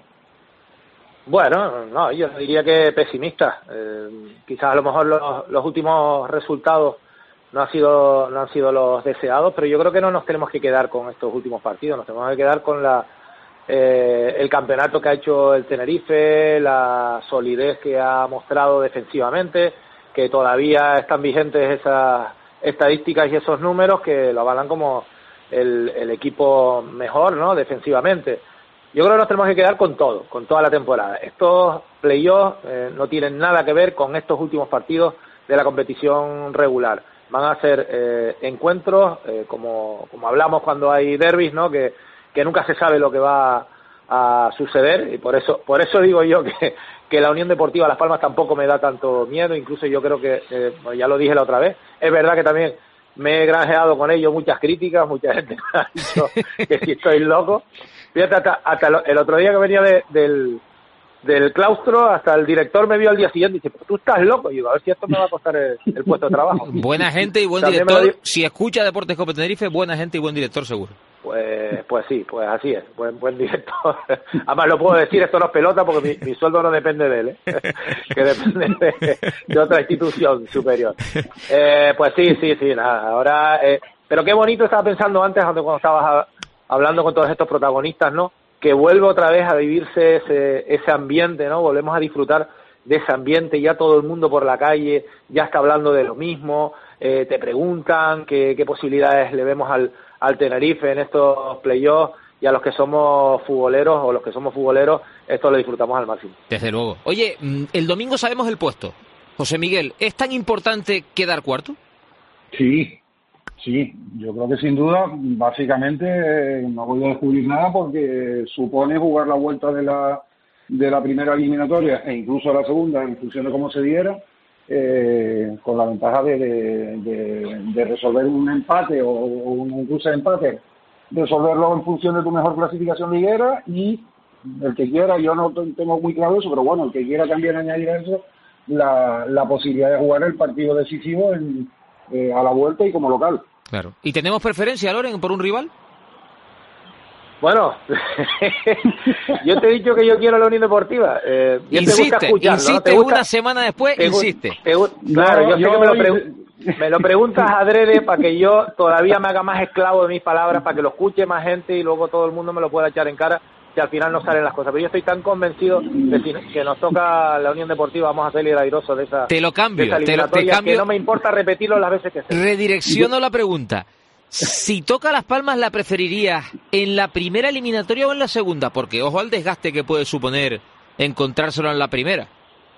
Speaker 21: Bueno, no, yo no diría que pesimistas. Quizás a lo mejor los últimos resultados no han sido los deseados, pero yo creo que no nos tenemos que quedar con estos últimos partidos, nos tenemos que quedar con el campeonato que ha hecho el Tenerife, la solidez que ha mostrado defensivamente, que todavía están vigentes esas estadísticas y esos números que lo avalan como el equipo mejor, ¿no?, defensivamente. Yo creo que nos tenemos que quedar con todo, con toda la temporada. Estos playoffs no tienen nada que ver con estos últimos partidos de la competición regular. Van a ser encuentros, como hablamos cuando hay derbis, ¿no?, que nunca se sabe lo que va a suceder, y por eso digo yo que la Unión Deportiva Las Palmas tampoco me da tanto miedo. Incluso yo creo que, ya lo dije la otra vez, es verdad que también me he granjeado con ellos muchas críticas, mucha gente me ha dicho que si estoy loco. Fíjate, hasta el otro día que venía del claustro, hasta el director me vio al día siguiente y dice, tú estás loco. Y digo, a ver si esto me va a costar el puesto de trabajo.
Speaker 4: Buena gente y buen director. Si escucha Deportes COPE Tenerife, buena gente y buen director seguro.
Speaker 21: Pues sí, pues así es, buen director. Además lo puedo decir, esto no es pelota porque mi sueldo no depende de él, que depende de otra institución superior. Pues sí, nada, ahora... pero qué bonito estaba pensando antes, cuando estabas hablando con todos estos protagonistas, ¿no?, que vuelve otra vez a vivirse ese ambiente, ¿no? Volvemos a disfrutar de ese ambiente, ya todo el mundo por la calle ya está hablando de lo mismo, te preguntan qué posibilidades le vemos al Tenerife en estos playoffs, y a los que somos futboleros esto lo disfrutamos al máximo.
Speaker 4: Desde luego. Oye, el domingo sabemos el puesto. José Miguel, ¿es tan importante quedar cuarto?
Speaker 20: Sí, Sí, yo creo que sin duda, básicamente no voy a descubrir nada porque supone jugar la vuelta de la primera eliminatoria e incluso la segunda en función de cómo se diera, con la ventaja de resolver un empate o un cruce de empate, resolverlo en función de tu mejor clasificación liguera, y el que quiera, yo no tengo muy claro eso, pero bueno, el que quiera también añadir a eso la posibilidad de jugar el partido decisivo a la vuelta y como local.
Speaker 4: Claro. ¿Y tenemos preferencia, Loren, por un rival?
Speaker 21: Bueno, yo te he dicho que yo quiero la Unión Deportiva.
Speaker 4: Insiste una semana después, insiste.
Speaker 21: Claro, yo sé que me lo preguntas adrede para que yo todavía me haga más esclavo de mis palabras, para que lo escuche más gente y luego todo el mundo me lo pueda echar en cara, que al final no salen las cosas. Pero yo estoy tan convencido de que nos toca la Unión Deportiva, vamos a salir airosos de esa
Speaker 4: Te lo cambio,
Speaker 21: de esa eliminatoria, te cambio. Que no me importa repetirlo las veces que sea.
Speaker 4: Redirecciono la pregunta. Si toca Las Palmas, ¿la preferirías en la primera eliminatoria o en la segunda? Porque ojo al desgaste que puede suponer encontrárselo en la primera.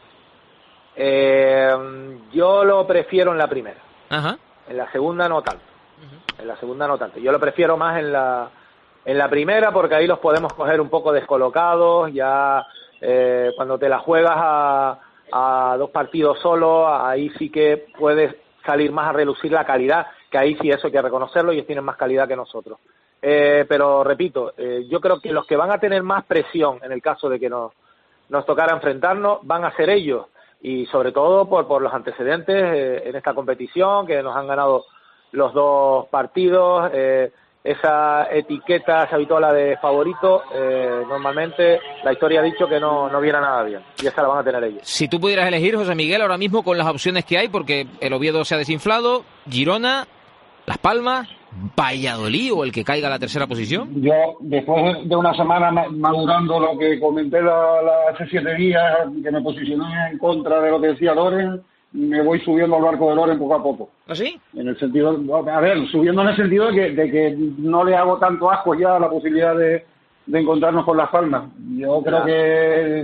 Speaker 21: Yo lo prefiero en la primera.
Speaker 4: Ajá.
Speaker 21: En la segunda no tanto. En la segunda no tanto. Yo lo prefiero más en la primera, porque ahí los podemos coger un poco descolocados. Ya cuando te la juegas a 2 partidos solo, ahí sí que puedes salir más a relucir la calidad, que ahí sí eso hay que reconocerlo, ellos tienen más calidad que nosotros. Pero repito, yo creo que los que van a tener más presión en el caso de que nos tocara enfrentarnos van a ser ellos, y sobre todo por los antecedentes en esta competición, que nos han ganado los 2 partidos, esa etiqueta se habitual a la de favorito, normalmente la historia ha dicho que no viene nada bien, y esa la van a tener ellos.
Speaker 4: Si tú pudieras elegir, José Miguel, ahora mismo con las opciones que hay, porque el Oviedo se ha desinflado, Girona, Las Palmas, Valladolid o el que caiga a la tercera posición.
Speaker 20: Yo, después de una semana madurando lo que comenté hace 7 días, que me posicioné en contra de lo que decía Loren, me voy subiendo al barco de Loren poco a poco.
Speaker 4: ¿Ah, sí?
Speaker 20: En el sentido, subiendo en el sentido de que no le hago tanto asco ya a la posibilidad de encontrarnos con Las Palmas. Yo creo que,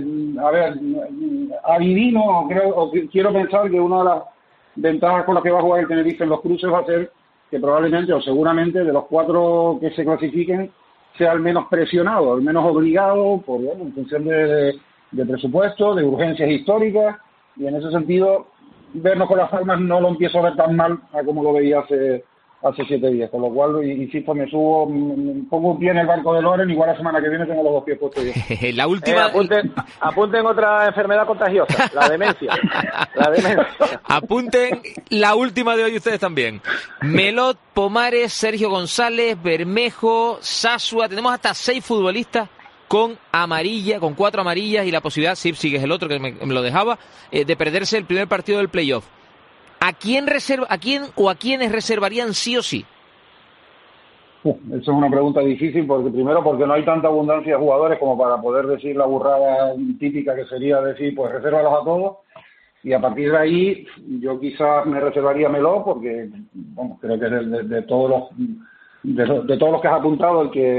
Speaker 20: adivino, quiero pensar que una de las ventajas con las que va a jugar el Tenerife en los cruces va a ser que probablemente o seguramente de los 4 que se clasifiquen sea el menos presionado, el menos obligado, en función de presupuesto, de urgencias históricas, y en ese sentido vernos con Las Palmas no lo empiezo a ver tan mal a como lo veía hace 7 días, con lo cual, insisto, pongo un pie en el barco de Loren, igual la semana que viene tengo los 2 pies puestos ya.
Speaker 4: La última...
Speaker 21: apunten otra enfermedad contagiosa, la demencia.
Speaker 4: Apunten la última de hoy ustedes también. Melot, Pomares, Sergio González, Bermejo, Sasua, tenemos hasta 6 futbolistas con 4 amarillas y la posibilidad, Sipsi, que es el otro que me lo dejaba, de perderse el primer partido del playoff. ¿A quiénes reservarían sí o sí?
Speaker 20: Eso es una pregunta difícil, porque no hay tanta abundancia de jugadores como para poder decir la burrada típica que sería decir, pues resérvalos a todos, y a partir de ahí yo quizás me reservaría Meló, porque creo que de todos los que has apuntado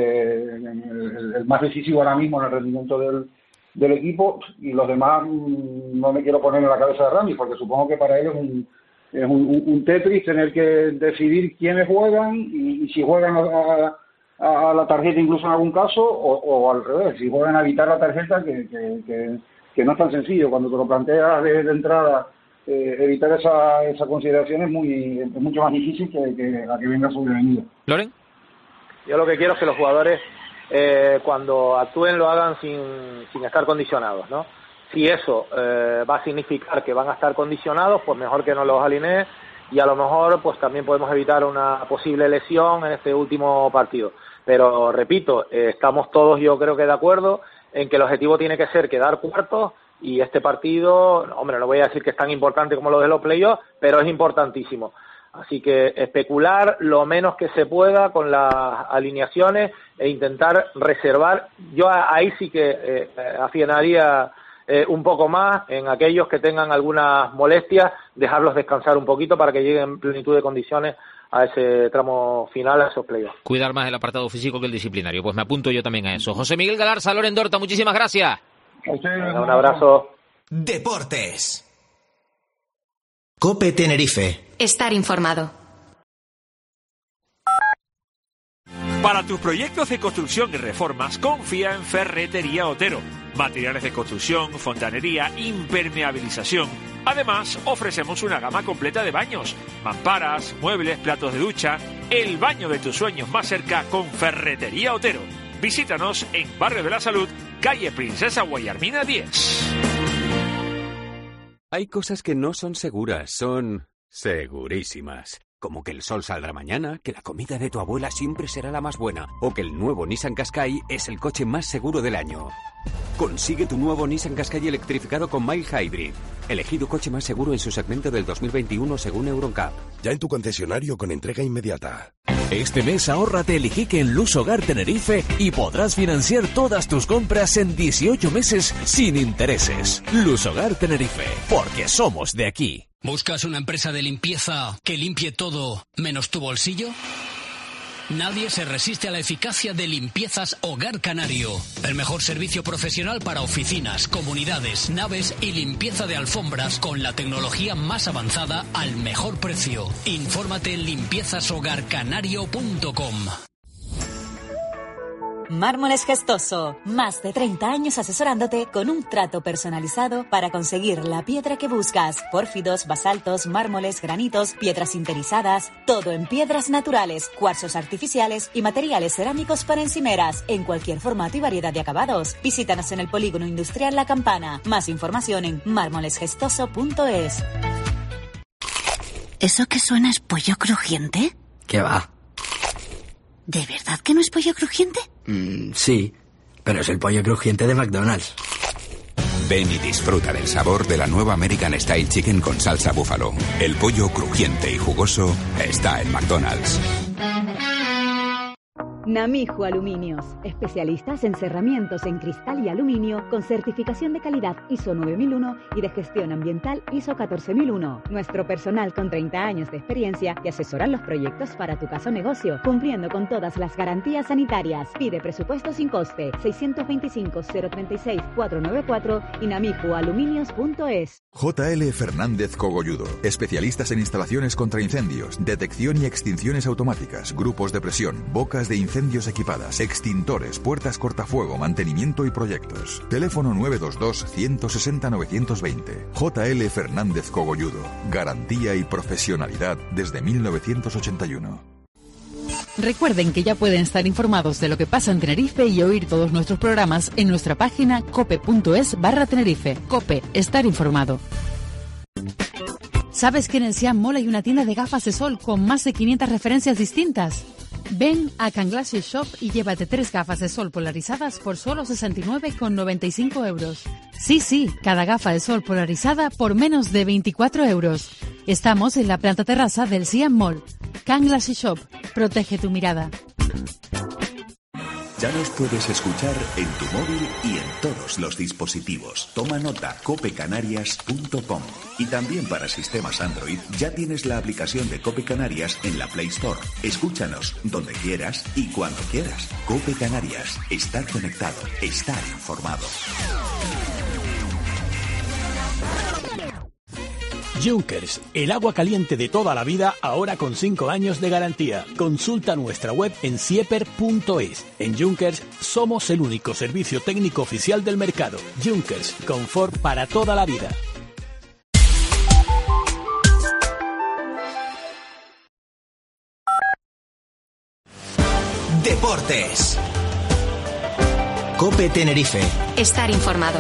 Speaker 20: el más decisivo ahora mismo en el rendimiento del equipo, y los demás no me quiero poner en la cabeza de Rami, porque supongo que para ellos es un Tetris tener que decidir quiénes juegan y si juegan a la tarjeta incluso en algún caso, o al revés, si juegan a evitar la tarjeta, que no es tan sencillo. Cuando te lo planteas de entrada, evitar esa consideración es mucho más difícil que la que venga sobrevenida.
Speaker 4: ¿Loren?
Speaker 21: Yo lo que quiero es que los jugadores cuando actúen lo hagan sin estar condicionados, ¿no? Si eso va a significar que van a estar condicionados, pues mejor que no los alinee, y a lo mejor pues también podemos evitar una posible lesión en este último partido. Pero repito, estamos todos, yo creo que de acuerdo en que el objetivo tiene que ser quedar cuartos, y este partido, no voy a decir que es tan importante como lo de los playoffs, pero es importantísimo. Así que especular lo menos que se pueda con las alineaciones e intentar reservar. Yo ahí sí que afianaría un poco más en aquellos que tengan algunas molestias, dejarlos descansar un poquito para que lleguen en plenitud de condiciones a ese tramo final, a esos playoffs.
Speaker 4: Cuidar más el apartado físico que el disciplinario. Pues me apunto yo también a eso. José Miguel Galarza, Loren Dorta, muchísimas gracias.
Speaker 21: Un abrazo.
Speaker 2: Deportes. COPE Tenerife.
Speaker 3: Estar informado.
Speaker 13: Para tus proyectos de construcción y reformas, confía en Ferretería Otero. Materiales de construcción, fontanería, impermeabilización. Además, ofrecemos una gama completa de baños, mamparas, muebles, platos de ducha. El baño de tus sueños más cerca con Ferretería Otero. Visítanos en Barrio de la Salud, calle Princesa Guayarmina 10.
Speaker 1: Hay cosas que no son seguras, son segurísimas. Como que el sol saldrá mañana, que la comida de tu abuela siempre será la más buena, o que el nuevo Nissan Qashqai es el coche más seguro del año. Consigue tu nuevo Nissan Qashqai electrificado con Mild Hybrid. Elegido coche más seguro en su segmento del 2021 según Euroncap.
Speaker 22: Ya en tu concesionario con entrega inmediata.
Speaker 12: Este mes ahórrate el Iquique en Luz Hogar Tenerife y podrás financiar todas tus compras en 18 meses sin intereses. Luz Hogar Tenerife, porque somos de aquí.
Speaker 23: ¿Buscas una empresa de limpieza que limpie todo menos tu bolsillo? Nadie se resiste a la eficacia de Limpiezas Hogar Canario. El mejor servicio profesional para oficinas, comunidades, naves y limpieza de alfombras con la tecnología más avanzada al mejor precio. Infórmate en limpiezashogarcanario.com.
Speaker 16: Mármoles Gestoso, más de 30 años asesorándote con un trato personalizado para conseguir la piedra que buscas. Pórfidos, basaltos, mármoles, granitos, piedras sinterizadas, todo en piedras naturales, cuarzos artificiales y materiales cerámicos para encimeras, en cualquier formato y variedad de acabados. Visítanos en el Polígono Industrial La Campana. Más información en mármolesgestoso.es.
Speaker 24: ¿Eso que suena es pollo crujiente?
Speaker 25: ¿Qué va?
Speaker 24: ¿De verdad que no es pollo crujiente?
Speaker 25: Sí, pero es el pollo crujiente de McDonald's.
Speaker 26: Ven y disfruta del sabor de la nueva American Style Chicken con salsa búfalo. El pollo crujiente y jugoso está en McDonald's.
Speaker 27: Namijo Aluminios, especialistas en cerramientos en cristal y aluminio con certificación de calidad ISO 9001 y de gestión ambiental ISO 14001. Nuestro personal con 30 años de experiencia te asesora los proyectos para tu casa o negocio, cumpliendo con todas las garantías sanitarias. Pide presupuesto sin coste, 625-036-494 y namijoaluminios.es.
Speaker 28: JL Fernández Cogolludo, especialistas en instalaciones contra incendios, detección y extinciones automáticas, grupos de presión, bocas de incendios equipadas, extintores, puertas cortafuego, mantenimiento y proyectos. Teléfono 922-160-920. JL Fernández Cogolludo, garantía y profesionalidad desde 1981.
Speaker 15: Recuerden que ya pueden estar informados de lo que pasa en Tenerife y oír todos nuestros programas en nuestra página cope.es/Tenerife. Cope, estar informado. ¿Sabes que en el Siam Mall hay una tienda de gafas de sol con más de 500 referencias distintas? Ven a Can Glasses Shop y llévate 3 gafas de sol polarizadas por solo 69,95 euros. Sí, cada gafa de sol polarizada por menos de 24 euros. Estamos en la planta terraza del Siam Mall. Can Glasses Shop, protege tu mirada.
Speaker 14: Ya nos puedes escuchar en tu móvil y en todos los dispositivos. Toma nota, copecanarias.com. Y también para sistemas Android ya tienes la aplicación de Cope Canarias en la Play Store. Escúchanos donde quieras y cuando quieras. Cope Canarias. Estar conectado. Estar informado.
Speaker 29: Junkers, el agua caliente de toda la vida, ahora con 5 años de garantía. Consulta nuestra web en sieper.es. En Junkers somos el único servicio técnico oficial del mercado. Junkers, confort para toda la vida.
Speaker 2: Deportes. COPE Tenerife.
Speaker 3: Estar informado.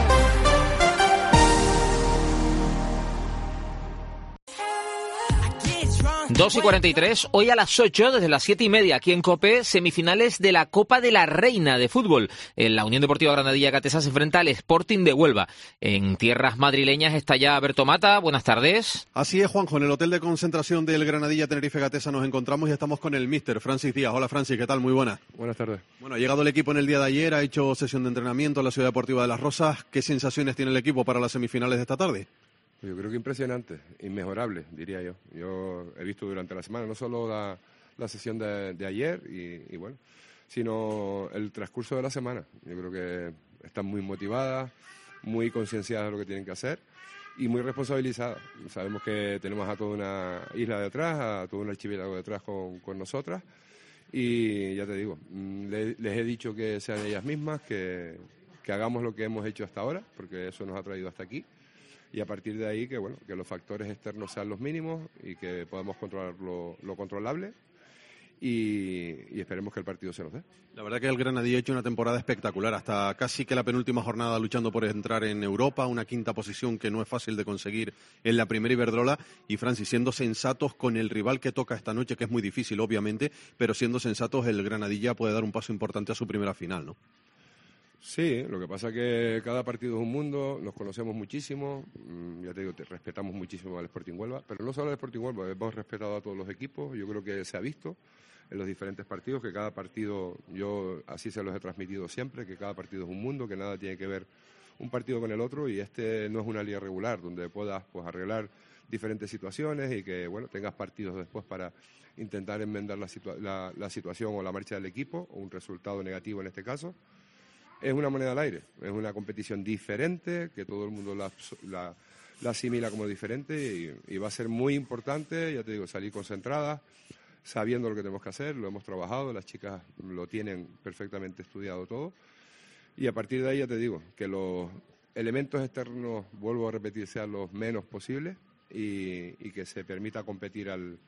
Speaker 4: 2:43, hoy a las 8, desde las 7:30, aquí en COPE, semifinales de la Copa de la Reina de Fútbol. La Unión Deportiva Granadilla Gatesa se enfrenta al Sporting de Huelva. En tierras madrileñas está ya Berto Mata, buenas tardes.
Speaker 30: Así es, Juanjo, en el hotel de concentración del Granadilla Tenerife Gatesa nos encontramos y estamos con el míster Francis Díaz. Hola Francis, ¿qué tal? Muy buenas.
Speaker 31: Buenas tardes.
Speaker 30: Bueno, ha llegado el equipo en el día de ayer, ha hecho sesión de entrenamiento en la Ciudad Deportiva de Las Rosas. ¿Qué sensaciones tiene el equipo para las semifinales de esta tarde?
Speaker 31: Yo creo que impresionante, inmejorable, diría yo. Yo he visto durante la semana no solo la sesión de ayer y bueno, sino el transcurso de la semana. Yo creo que están muy motivadas, muy concienciadas de lo que tienen que hacer y muy responsabilizadas. Sabemos que tenemos a toda una isla detrás, a todo un archipiélago detrás con nosotras Y ya te digo, les he dicho que sean ellas mismas, que hagamos lo que hemos hecho hasta ahora, porque eso nos ha traído hasta aquí. Y a partir de ahí que los factores externos sean los mínimos y que podamos controlar lo controlable y esperemos que el partido se nos dé.
Speaker 30: La verdad que el Granadilla ha hecho una temporada espectacular, hasta casi que la penúltima jornada luchando por entrar en Europa, una quinta posición que no es fácil de conseguir en la primera Iberdrola. Y Francis, siendo sensatos con el rival que toca esta noche, que es muy difícil obviamente, pero siendo sensatos el Granadilla puede dar un paso importante a su primera final, ¿no?
Speaker 31: Sí, lo que pasa es que cada partido es un mundo, nos conocemos muchísimo, ya te digo, respetamos muchísimo al Sporting Huelva, pero no solo al Sporting Huelva, hemos respetado a todos los equipos, yo creo que se ha visto en los diferentes partidos, que cada partido, yo así se los he transmitido siempre, que cada partido es un mundo, que nada tiene que ver un partido con el otro, y este no es una liga regular, donde puedas arreglar diferentes situaciones y que tengas partidos después para intentar enmendar la situación o la marcha del equipo, o un resultado negativo en este caso. Es una moneda al aire, es una competición diferente, que todo el mundo la asimila como diferente y va a ser muy importante, ya te digo, salir concentradas, sabiendo lo que tenemos que hacer, lo hemos trabajado, las chicas lo tienen perfectamente estudiado todo y a partir de ahí ya te digo, que los elementos externos, vuelvo a repetir, sean los menos posibles y que se permita competir al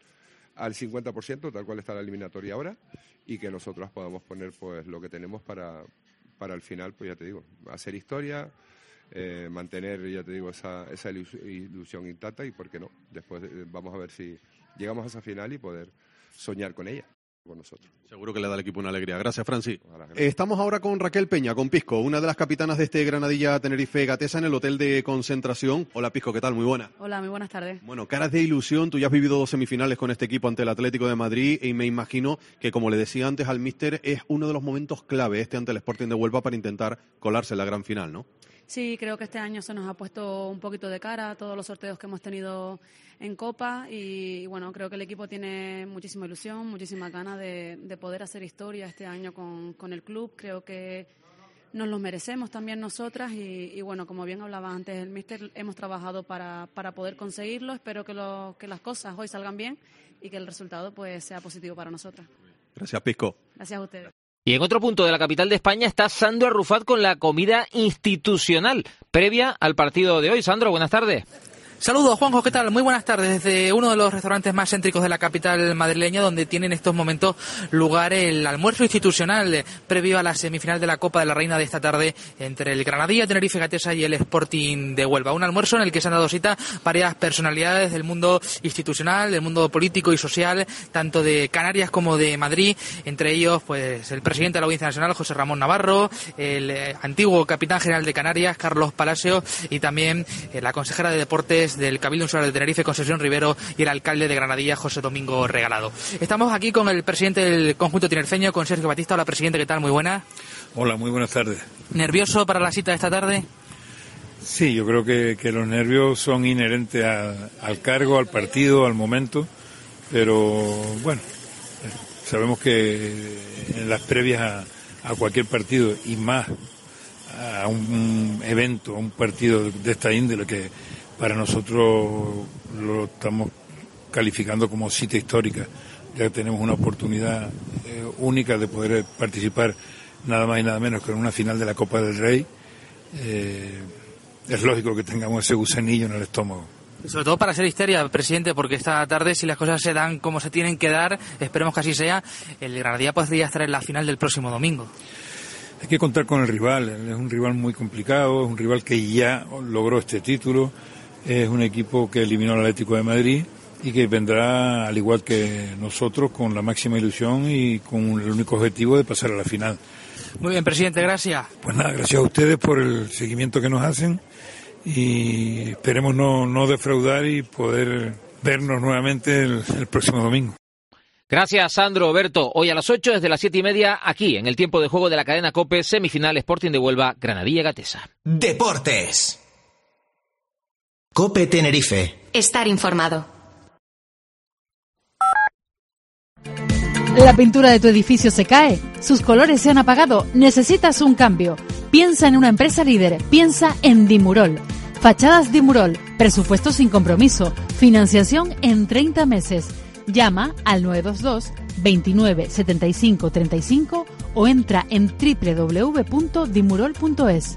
Speaker 31: 50%, tal cual está la eliminatoria ahora, y que nosotros podamos poner lo que tenemos para el final, pues ya te digo, hacer historia, mantener, ya te digo, esa ilusión intacta y, ¿por qué no? Después vamos a ver si llegamos a esa final y poder soñar con ella, con nosotros.
Speaker 30: Seguro que le da al equipo una alegría. Gracias, Francis.
Speaker 31: Gracias.
Speaker 30: Estamos ahora con Raquel Peña, con Pisco, una de las capitanas de este Granadilla Tenerife Gatesa en el hotel de concentración. Hola, Pisco, ¿qué tal? Muy buena.
Speaker 5: Hola, muy buenas tardes.
Speaker 30: Bueno, caras de ilusión, tú ya has vivido 2 semifinales con este equipo ante el Atlético de Madrid y me imagino que, como le decía antes al míster, es uno de los momentos clave ante el Sporting de Huelva para intentar colarse en la gran final, ¿no?
Speaker 5: Sí, creo que este año se nos ha puesto un poquito de cara a todos los sorteos que hemos tenido en Copa y creo que el equipo tiene muchísima ilusión, muchísima ganas de poder hacer historia este año con el club. Creo que nos lo merecemos también nosotras y como bien hablaba antes el míster, hemos trabajado para poder conseguirlo. Espero que las cosas hoy salgan bien y que el resultado pues sea positivo para nosotras.
Speaker 30: Gracias, Pisco.
Speaker 5: Gracias a ustedes.
Speaker 4: Y en otro punto de la capital de España está Sandro Arrufat con la comida institucional previa al partido de hoy. Sandro, buenas tardes.
Speaker 6: Saludos, Juanjo, ¿qué tal? Muy buenas tardes desde uno de los restaurantes más céntricos de la capital madrileña, donde tiene en estos momentos lugar el almuerzo institucional previo a la semifinal de la Copa de la Reina de esta tarde entre el Granadilla Tenerife Gatesa y el Sporting de Huelva. Un almuerzo en el que se han dado cita varias personalidades del mundo institucional, del mundo político y social, tanto de Canarias como de Madrid, entre ellos pues el presidente de la Audiencia Nacional, José Ramón Navarro, el antiguo capitán general de Canarias, Carlos Palacio, y también la consejera de Deportes del Cabildo Insular de Tenerife, Concepción Rivero, y el alcalde de Granadilla, José Domingo Regalado. Estamos aquí con el presidente del conjunto tinerfeño, con Sergio Batista. Hola, presidente, ¿qué tal? Muy buenas.
Speaker 7: Hola, muy buenas tardes.
Speaker 6: ¿Nervioso para la cita de esta tarde?
Speaker 7: Sí, yo creo que los nervios son inherentes al cargo, al partido, al momento, pero bueno, sabemos que en las previas a cualquier partido y más a un evento, a un partido de esta índole que para nosotros lo estamos calificando como cita histórica, ya que tenemos una oportunidad única de poder participar nada más y nada menos que en una final de la Copa del Rey. Es lógico que tengamos ese gusanillo en el estómago.
Speaker 6: Sobre todo para ser histeria, presidente, porque esta tarde, si las cosas se dan como se tienen que dar, esperemos que así sea, el Granadilla podría estar en la final del próximo domingo.
Speaker 7: Hay que contar con el rival, es un rival muy complicado, es un rival que ya logró este título, es un equipo que eliminó al Atlético de Madrid y que vendrá, al igual que nosotros, con la máxima ilusión y con el único objetivo de pasar a la final.
Speaker 6: Muy bien, presidente, gracias.
Speaker 7: Pues nada, gracias a ustedes por el seguimiento que nos hacen y esperemos no defraudar y poder vernos nuevamente el próximo domingo.
Speaker 4: Gracias, Sandro. Berto, hoy a las 8, desde las 7:30, aquí, en el tiempo de juego de la cadena COPE, semifinal Sporting de Huelva, Granadilla Gatesa.
Speaker 2: Deportes. COPE Tenerife.
Speaker 3: Estar informado.
Speaker 15: La pintura de tu edificio se cae, sus colores se han apagado, necesitas un cambio. Piensa en una empresa líder, piensa en Dimurol. Fachadas Dimurol, presupuesto sin compromiso, financiación en 30 meses. Llama al 922 29 75 35 o entra en www.dimurol.es.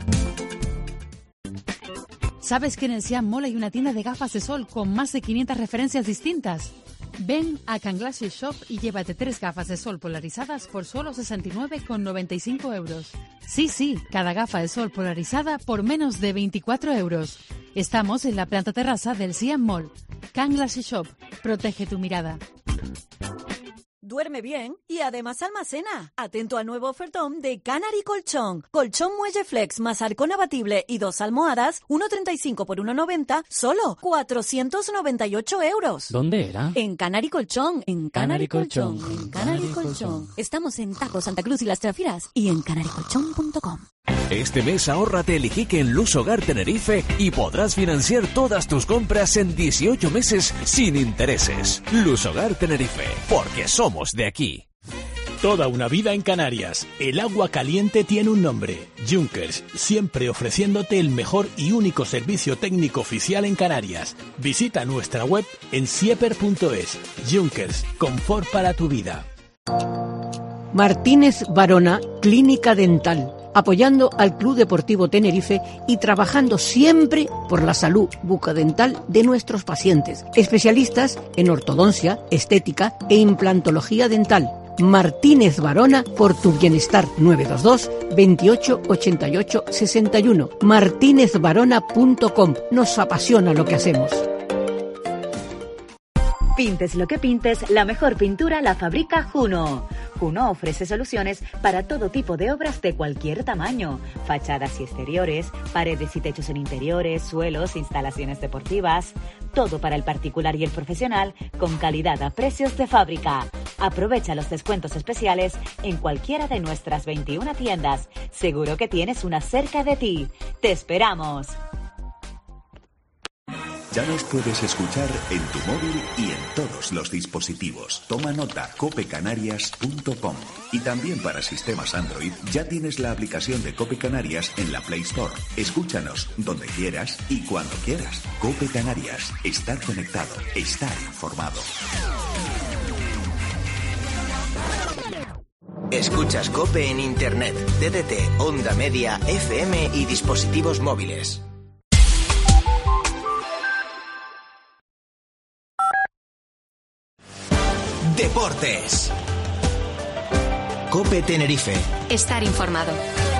Speaker 15: ¿Sabes que en el Siam Mall hay una tienda de gafas de sol con más de 500 referencias distintas? Ven a Can Glasses Shop y llévate 3 gafas de sol polarizadas por solo 69,95 euros. Sí, cada gafa de sol polarizada por menos de 24 euros. Estamos en la planta terraza del Siam Mall. Can Glasses Shop, protege tu mirada.
Speaker 1: Duerme bien y además almacena. Atento al nuevo ofertón de Canary Colchón. Colchón Muelle Flex más arcón abatible y 2 almohadas, 1,35 por 1,90, solo 498 euros.
Speaker 8: ¿Dónde era?
Speaker 1: En Canary Colchón. En Canary Colchón.
Speaker 8: Colchón.
Speaker 1: En Canary Colchón. Estamos en Tajo, Santa Cruz y Las Trafiras y en canarycolchón.com.
Speaker 12: Este mes ahórrate el Iquique en Luz Hogar Tenerife y podrás financiar todas tus compras en 18 meses sin intereses. Luz Hogar Tenerife, porque somos de aquí.
Speaker 29: Toda una vida en Canarias. El agua caliente tiene un nombre. Junkers, siempre ofreciéndote el mejor y único servicio técnico oficial en Canarias. Visita nuestra web en sieper.es. Junkers, confort para tu vida.
Speaker 9: Martínez Varona, Clínica Dental, apoyando al Club Deportivo Tenerife y trabajando siempre por la salud bucodental de nuestros pacientes. Especialistas en ortodoncia, estética e implantología dental. Martínez Varona, por tu bienestar. 922 28 88 61. martinezvarona.com. Nos apasiona lo que hacemos.
Speaker 16: Pintes lo que pintes, la mejor pintura la fabrica Juno. Juno ofrece soluciones para todo tipo de obras de cualquier tamaño. Fachadas y exteriores, paredes y techos en interiores, suelos, instalaciones deportivas. Todo para el particular y el profesional, con calidad a precios de fábrica. Aprovecha los descuentos especiales en cualquiera de nuestras 21 tiendas. Seguro que tienes una cerca de ti. ¡Te esperamos!
Speaker 10: Ya nos puedes escuchar en tu móvil y en todos los dispositivos. Toma nota, copecanarias.com. Y también para sistemas Android ya tienes la aplicación de Cope Canarias en la Play Store. Escúchanos donde quieras y cuando quieras. Cope Canarias. Estar conectado. Estar informado.
Speaker 2: Escuchas COPE en Internet, TDT, Onda Media, FM y dispositivos móviles. Deportes. COPE Tenerife.
Speaker 3: Estar informado.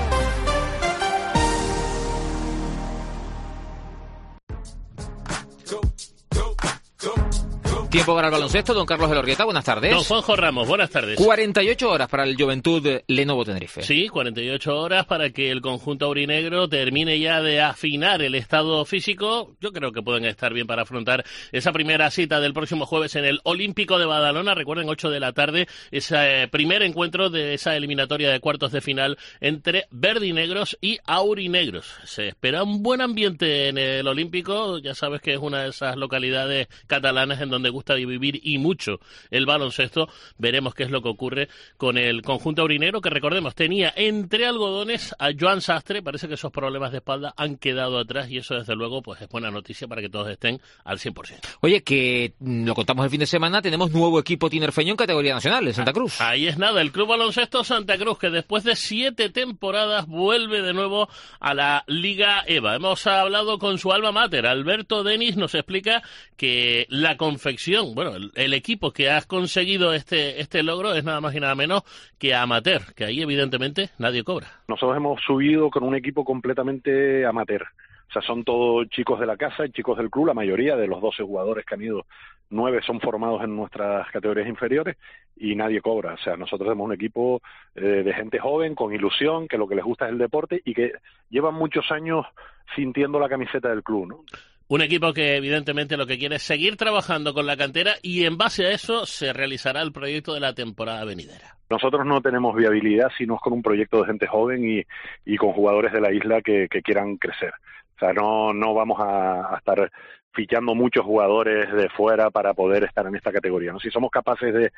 Speaker 4: Tiempo para el baloncesto, don Carlos Elorrieta, buenas tardes.
Speaker 11: Don Juanjo Ramos, buenas tardes.
Speaker 4: 48 horas para el Juventud Lenovo Tenerife.
Speaker 11: Sí, 48 horas para que el conjunto aurinegro termine ya de afinar el estado físico. Yo creo que pueden estar bien para afrontar esa primera cita del próximo jueves en el Olímpico de Badalona. Recuerden, 8 de la tarde, ese primer encuentro de esa eliminatoria de cuartos de final entre verdinegros y aurinegros. Se espera un buen ambiente en el Olímpico. Ya sabes que es una de esas localidades catalanas en donde gusta de vivir y mucho el baloncesto. Veremos qué es lo que ocurre con el conjunto aurinegro, que recordemos tenía entre algodones a Joan Sastre. Parece que esos problemas de espalda han quedado atrás y eso desde luego pues es buena noticia para que todos estén al 100%.
Speaker 4: Oye, que lo contamos el fin de semana, tenemos nuevo equipo tinerfeño en categoría nacional, en Santa Cruz.
Speaker 11: Ahí es nada, el Club Baloncesto Santa Cruz, que después de 7 temporadas vuelve de nuevo a la Liga EVA. Hemos hablado con su alma mater, Alberto Denis, nos explica que la confección, bueno, el equipo que ha conseguido este logro es nada más y nada menos que amateur, que ahí evidentemente nadie cobra.
Speaker 13: Nosotros hemos subido con un equipo completamente amateur. O sea, son todos chicos de la casa y chicos del club. La mayoría de los 12 jugadores que han ido, 9 son formados en nuestras categorías inferiores y nadie cobra. O sea, nosotros tenemos un equipo de gente joven, con ilusión, que lo que les gusta es el deporte y que llevan muchos años sintiendo la camiseta del club, ¿no?
Speaker 11: Un equipo que evidentemente lo que quiere es seguir trabajando con la cantera y en base a eso se realizará el proyecto de la temporada venidera.
Speaker 13: Nosotros no tenemos viabilidad si no es con un proyecto de gente joven y con jugadores de la isla que quieran crecer. O sea, no vamos a estar fichando muchos jugadores de fuera para poder estar en esta categoría, ¿no? Si somos capaces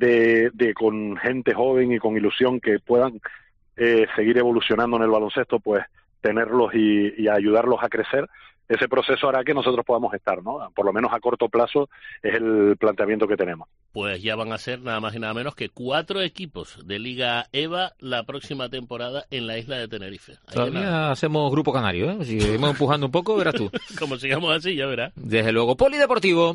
Speaker 13: de con gente joven y con ilusión que puedan seguir evolucionando en el baloncesto, pues tenerlos y ayudarlos a crecer, ese proceso hará que nosotros podamos estar, ¿no? Por lo menos a corto plazo es el planteamiento que tenemos.
Speaker 11: Pues ya van a ser nada más y nada menos que 4 equipos de Liga EVA la próxima temporada en la isla de Tenerife.
Speaker 4: Todavía hacemos grupo canario, ¿eh? Si seguimos empujando un poco, verás tú.
Speaker 11: Como sigamos así, ya verás.
Speaker 4: Desde luego, polideportivo.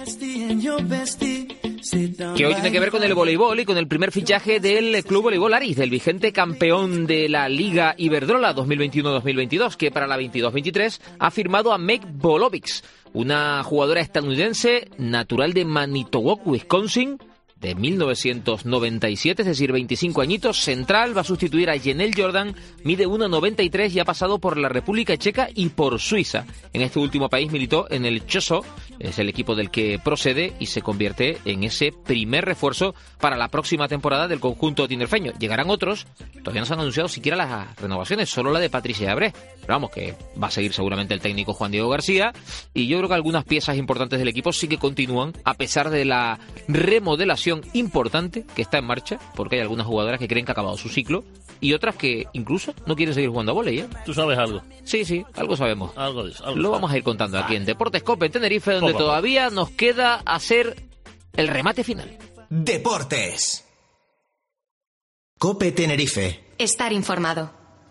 Speaker 4: Que hoy tiene que ver con el voleibol y con el primer fichaje del Club Voleibol Aris, del vigente campeón de la Liga Iberdrola 2021-2022, que para la 22-23 ha firmado a Meg Bolovics, una jugadora estadounidense natural de Manitowoc, Wisconsin, de 1997, es decir, 25 añitos, central, va a sustituir a Jenelle Jordan, mide 1,93 y ha pasado por la República Checa y por Suiza. En este último país militó en el Choso, es el equipo del que procede y se convierte en ese primer refuerzo para la próxima temporada del conjunto tinerfeño. Llegarán otros, todavía no se han anunciado siquiera las renovaciones, solo la de Patricia Abré, pero vamos, que va a seguir seguramente el técnico Juan Diego García, y yo creo que algunas piezas importantes del equipo sí que continúan, a pesar de la remodelación importante que está en marcha, porque hay algunas jugadoras que creen que ha acabado su ciclo y otras que incluso no quieren seguir jugando a vóley, ¿eh?
Speaker 11: ¿Tú sabes algo?
Speaker 4: Sí, algo sabemos.
Speaker 11: Algo de eso.
Speaker 4: Lo vamos a ir contando aquí en Deportes Cope en Tenerife, donde todavía nos queda hacer el remate final.
Speaker 2: Deportes. Cope Tenerife.
Speaker 3: Estar informado.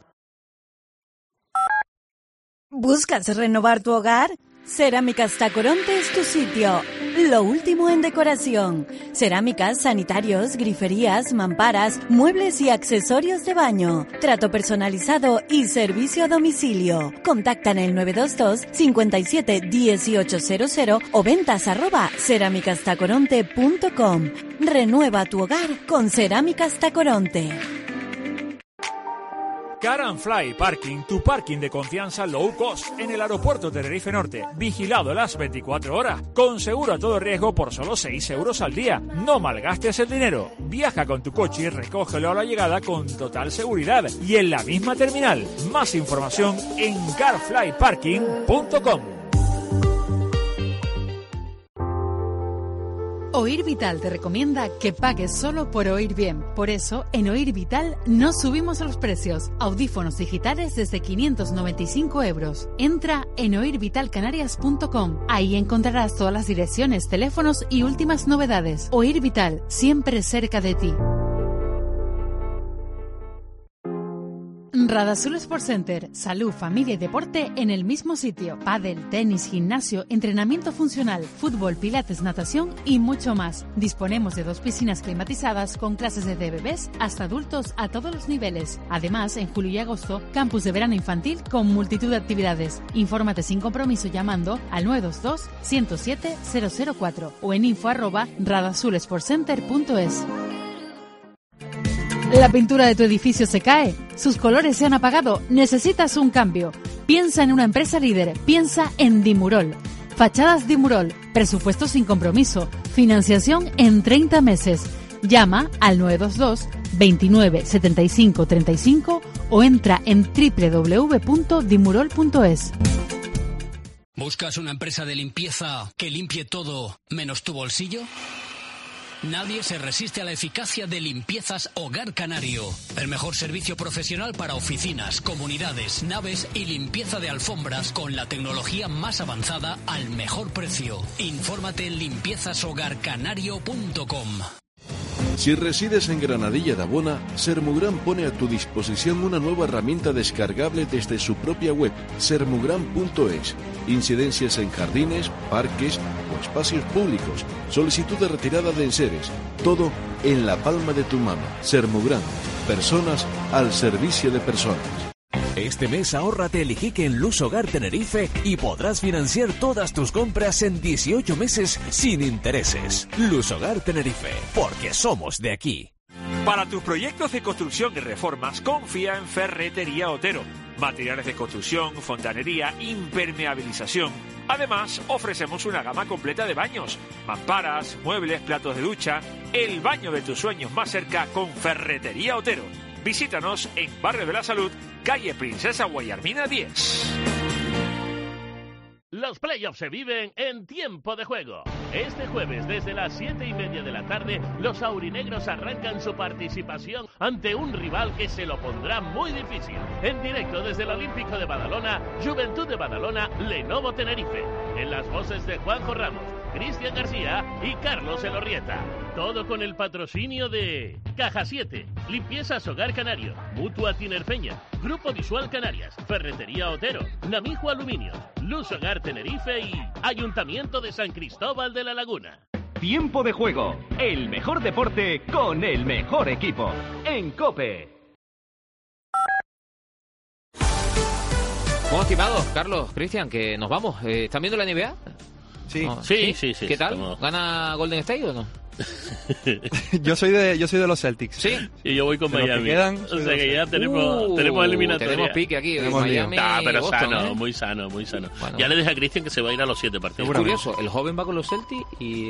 Speaker 1: ¿Buscas renovar tu hogar? Cerámicas Tacoronte es tu sitio. Lo último en decoración. Cerámicas, sanitarios, griferías, mamparas, muebles y accesorios de baño. Trato personalizado y servicio a domicilio. Contacta en el 922 57 1800 o ventas@cerámicastacoronte.com. Renueva tu hogar con Cerámicas Tacoronte.
Speaker 8: Car and Fly Parking, tu parking de confianza low cost en el aeropuerto Tenerife Norte, vigilado las 24 horas, con seguro a todo riesgo por solo 6 euros al día. No malgastes el dinero, viaja con tu coche y recógelo a la llegada con total seguridad y en la misma terminal. Más información en carflyparking.com.
Speaker 15: Oír Vital te recomienda que pagues solo por oír bien. Por eso, en Oír Vital no subimos los precios. Audífonos digitales desde 595 euros. Entra en oirvitalcanarias.com. Ahí encontrarás todas las direcciones, teléfonos y últimas novedades. Oír Vital, siempre cerca de ti. Radazul Sport Center, salud, familia y deporte en el mismo sitio. Pádel, tenis, gimnasio, entrenamiento funcional, fútbol, pilates, natación y mucho más. Disponemos de 2 piscinas climatizadas con clases desde bebés hasta adultos a todos los niveles. Además, en julio y agosto, campus de verano infantil con multitud de actividades. Infórmate sin compromiso llamando al 922 107 004 o en info@radazulsportcenter.es. La pintura de tu edificio se cae, sus colores se han apagado, necesitas un cambio. Piensa en una empresa líder, piensa en Dimurol. Fachadas Dimurol, presupuesto sin compromiso, financiación en 30 meses. Llama al 922 29 75 35 o entra en www.dimurol.es.
Speaker 17: ¿Buscas una empresa de limpieza que limpie todo menos tu bolsillo? Nadie se resiste a la eficacia de Limpiezas Hogar Canario. El mejor servicio profesional para oficinas, comunidades, naves y limpieza de alfombras con la tecnología más avanzada al mejor precio. Infórmate en limpiezashogarcanario.com.
Speaker 18: Si resides en Granadilla de Abona, Sermugran pone a tu disposición una nueva herramienta descargable desde su propia web, sermugran.es. Incidencias en jardines, parques o espacios públicos, solicitud de retirada de enseres, todo en la palma de tu mano. Sermugran, personas al servicio de personas.
Speaker 12: Este mes ahórrate el ijique en Luz Hogar Tenerife y podrás financiar todas tus compras en 18 meses sin intereses. Luz Hogar Tenerife, porque somos de aquí.
Speaker 8: Para tus proyectos de construcción y reformas, confía en Ferretería Otero. Materiales de construcción, fontanería, impermeabilización. Además, ofrecemos una gama completa de baños, mamparas, muebles, platos de ducha. El baño de tus sueños más cerca con Ferretería Otero. Visítanos en Barrio de la Salud, calle Princesa Guayarmina 10.
Speaker 11: Los playoffs se viven en tiempo de juego. Este jueves, desde las 7:30 de la tarde, los aurinegros arrancan su participación ante un rival que se lo pondrá muy difícil. En directo desde el Olímpico de Badalona, Juventud de Badalona, Lenovo Tenerife. En las voces de Juanjo Ramos, Cristian García y Carlos Elorrieta. Todo con el patrocinio de Caja 7, Limpiezas Hogar Canario, Mutua Tinerfeña, Grupo Visual Canarias, Ferretería Otero, Namijo Aluminios, Luz Hogar Tenerife y Ayuntamiento de San Cristóbal de la Laguna.
Speaker 14: Tiempo de juego, el mejor deporte con el mejor equipo. En COPE.
Speaker 4: Bueno, estimados, Carlos, Cristian, que nos vamos. ¿Están viendo la NBA?
Speaker 30: Sí.
Speaker 4: No.
Speaker 11: Sí.
Speaker 4: ¿Qué tal?
Speaker 11: Estamos...
Speaker 4: ¿Gana Golden State o no?
Speaker 30: Yo soy de los Celtics.
Speaker 4: Sí.
Speaker 11: Y yo voy con Miami. O sea que ya tenemos eliminatoria.
Speaker 4: Tenemos pique aquí.
Speaker 30: Tenemos
Speaker 4: Miami,
Speaker 11: pero
Speaker 4: Boston,
Speaker 11: sano,
Speaker 4: ¿eh?
Speaker 11: muy sano.
Speaker 4: Bueno.
Speaker 11: Ya le dije a Cristian que se va a ir a los 7 partidos.
Speaker 4: Es curioso, el joven va con los Celtics y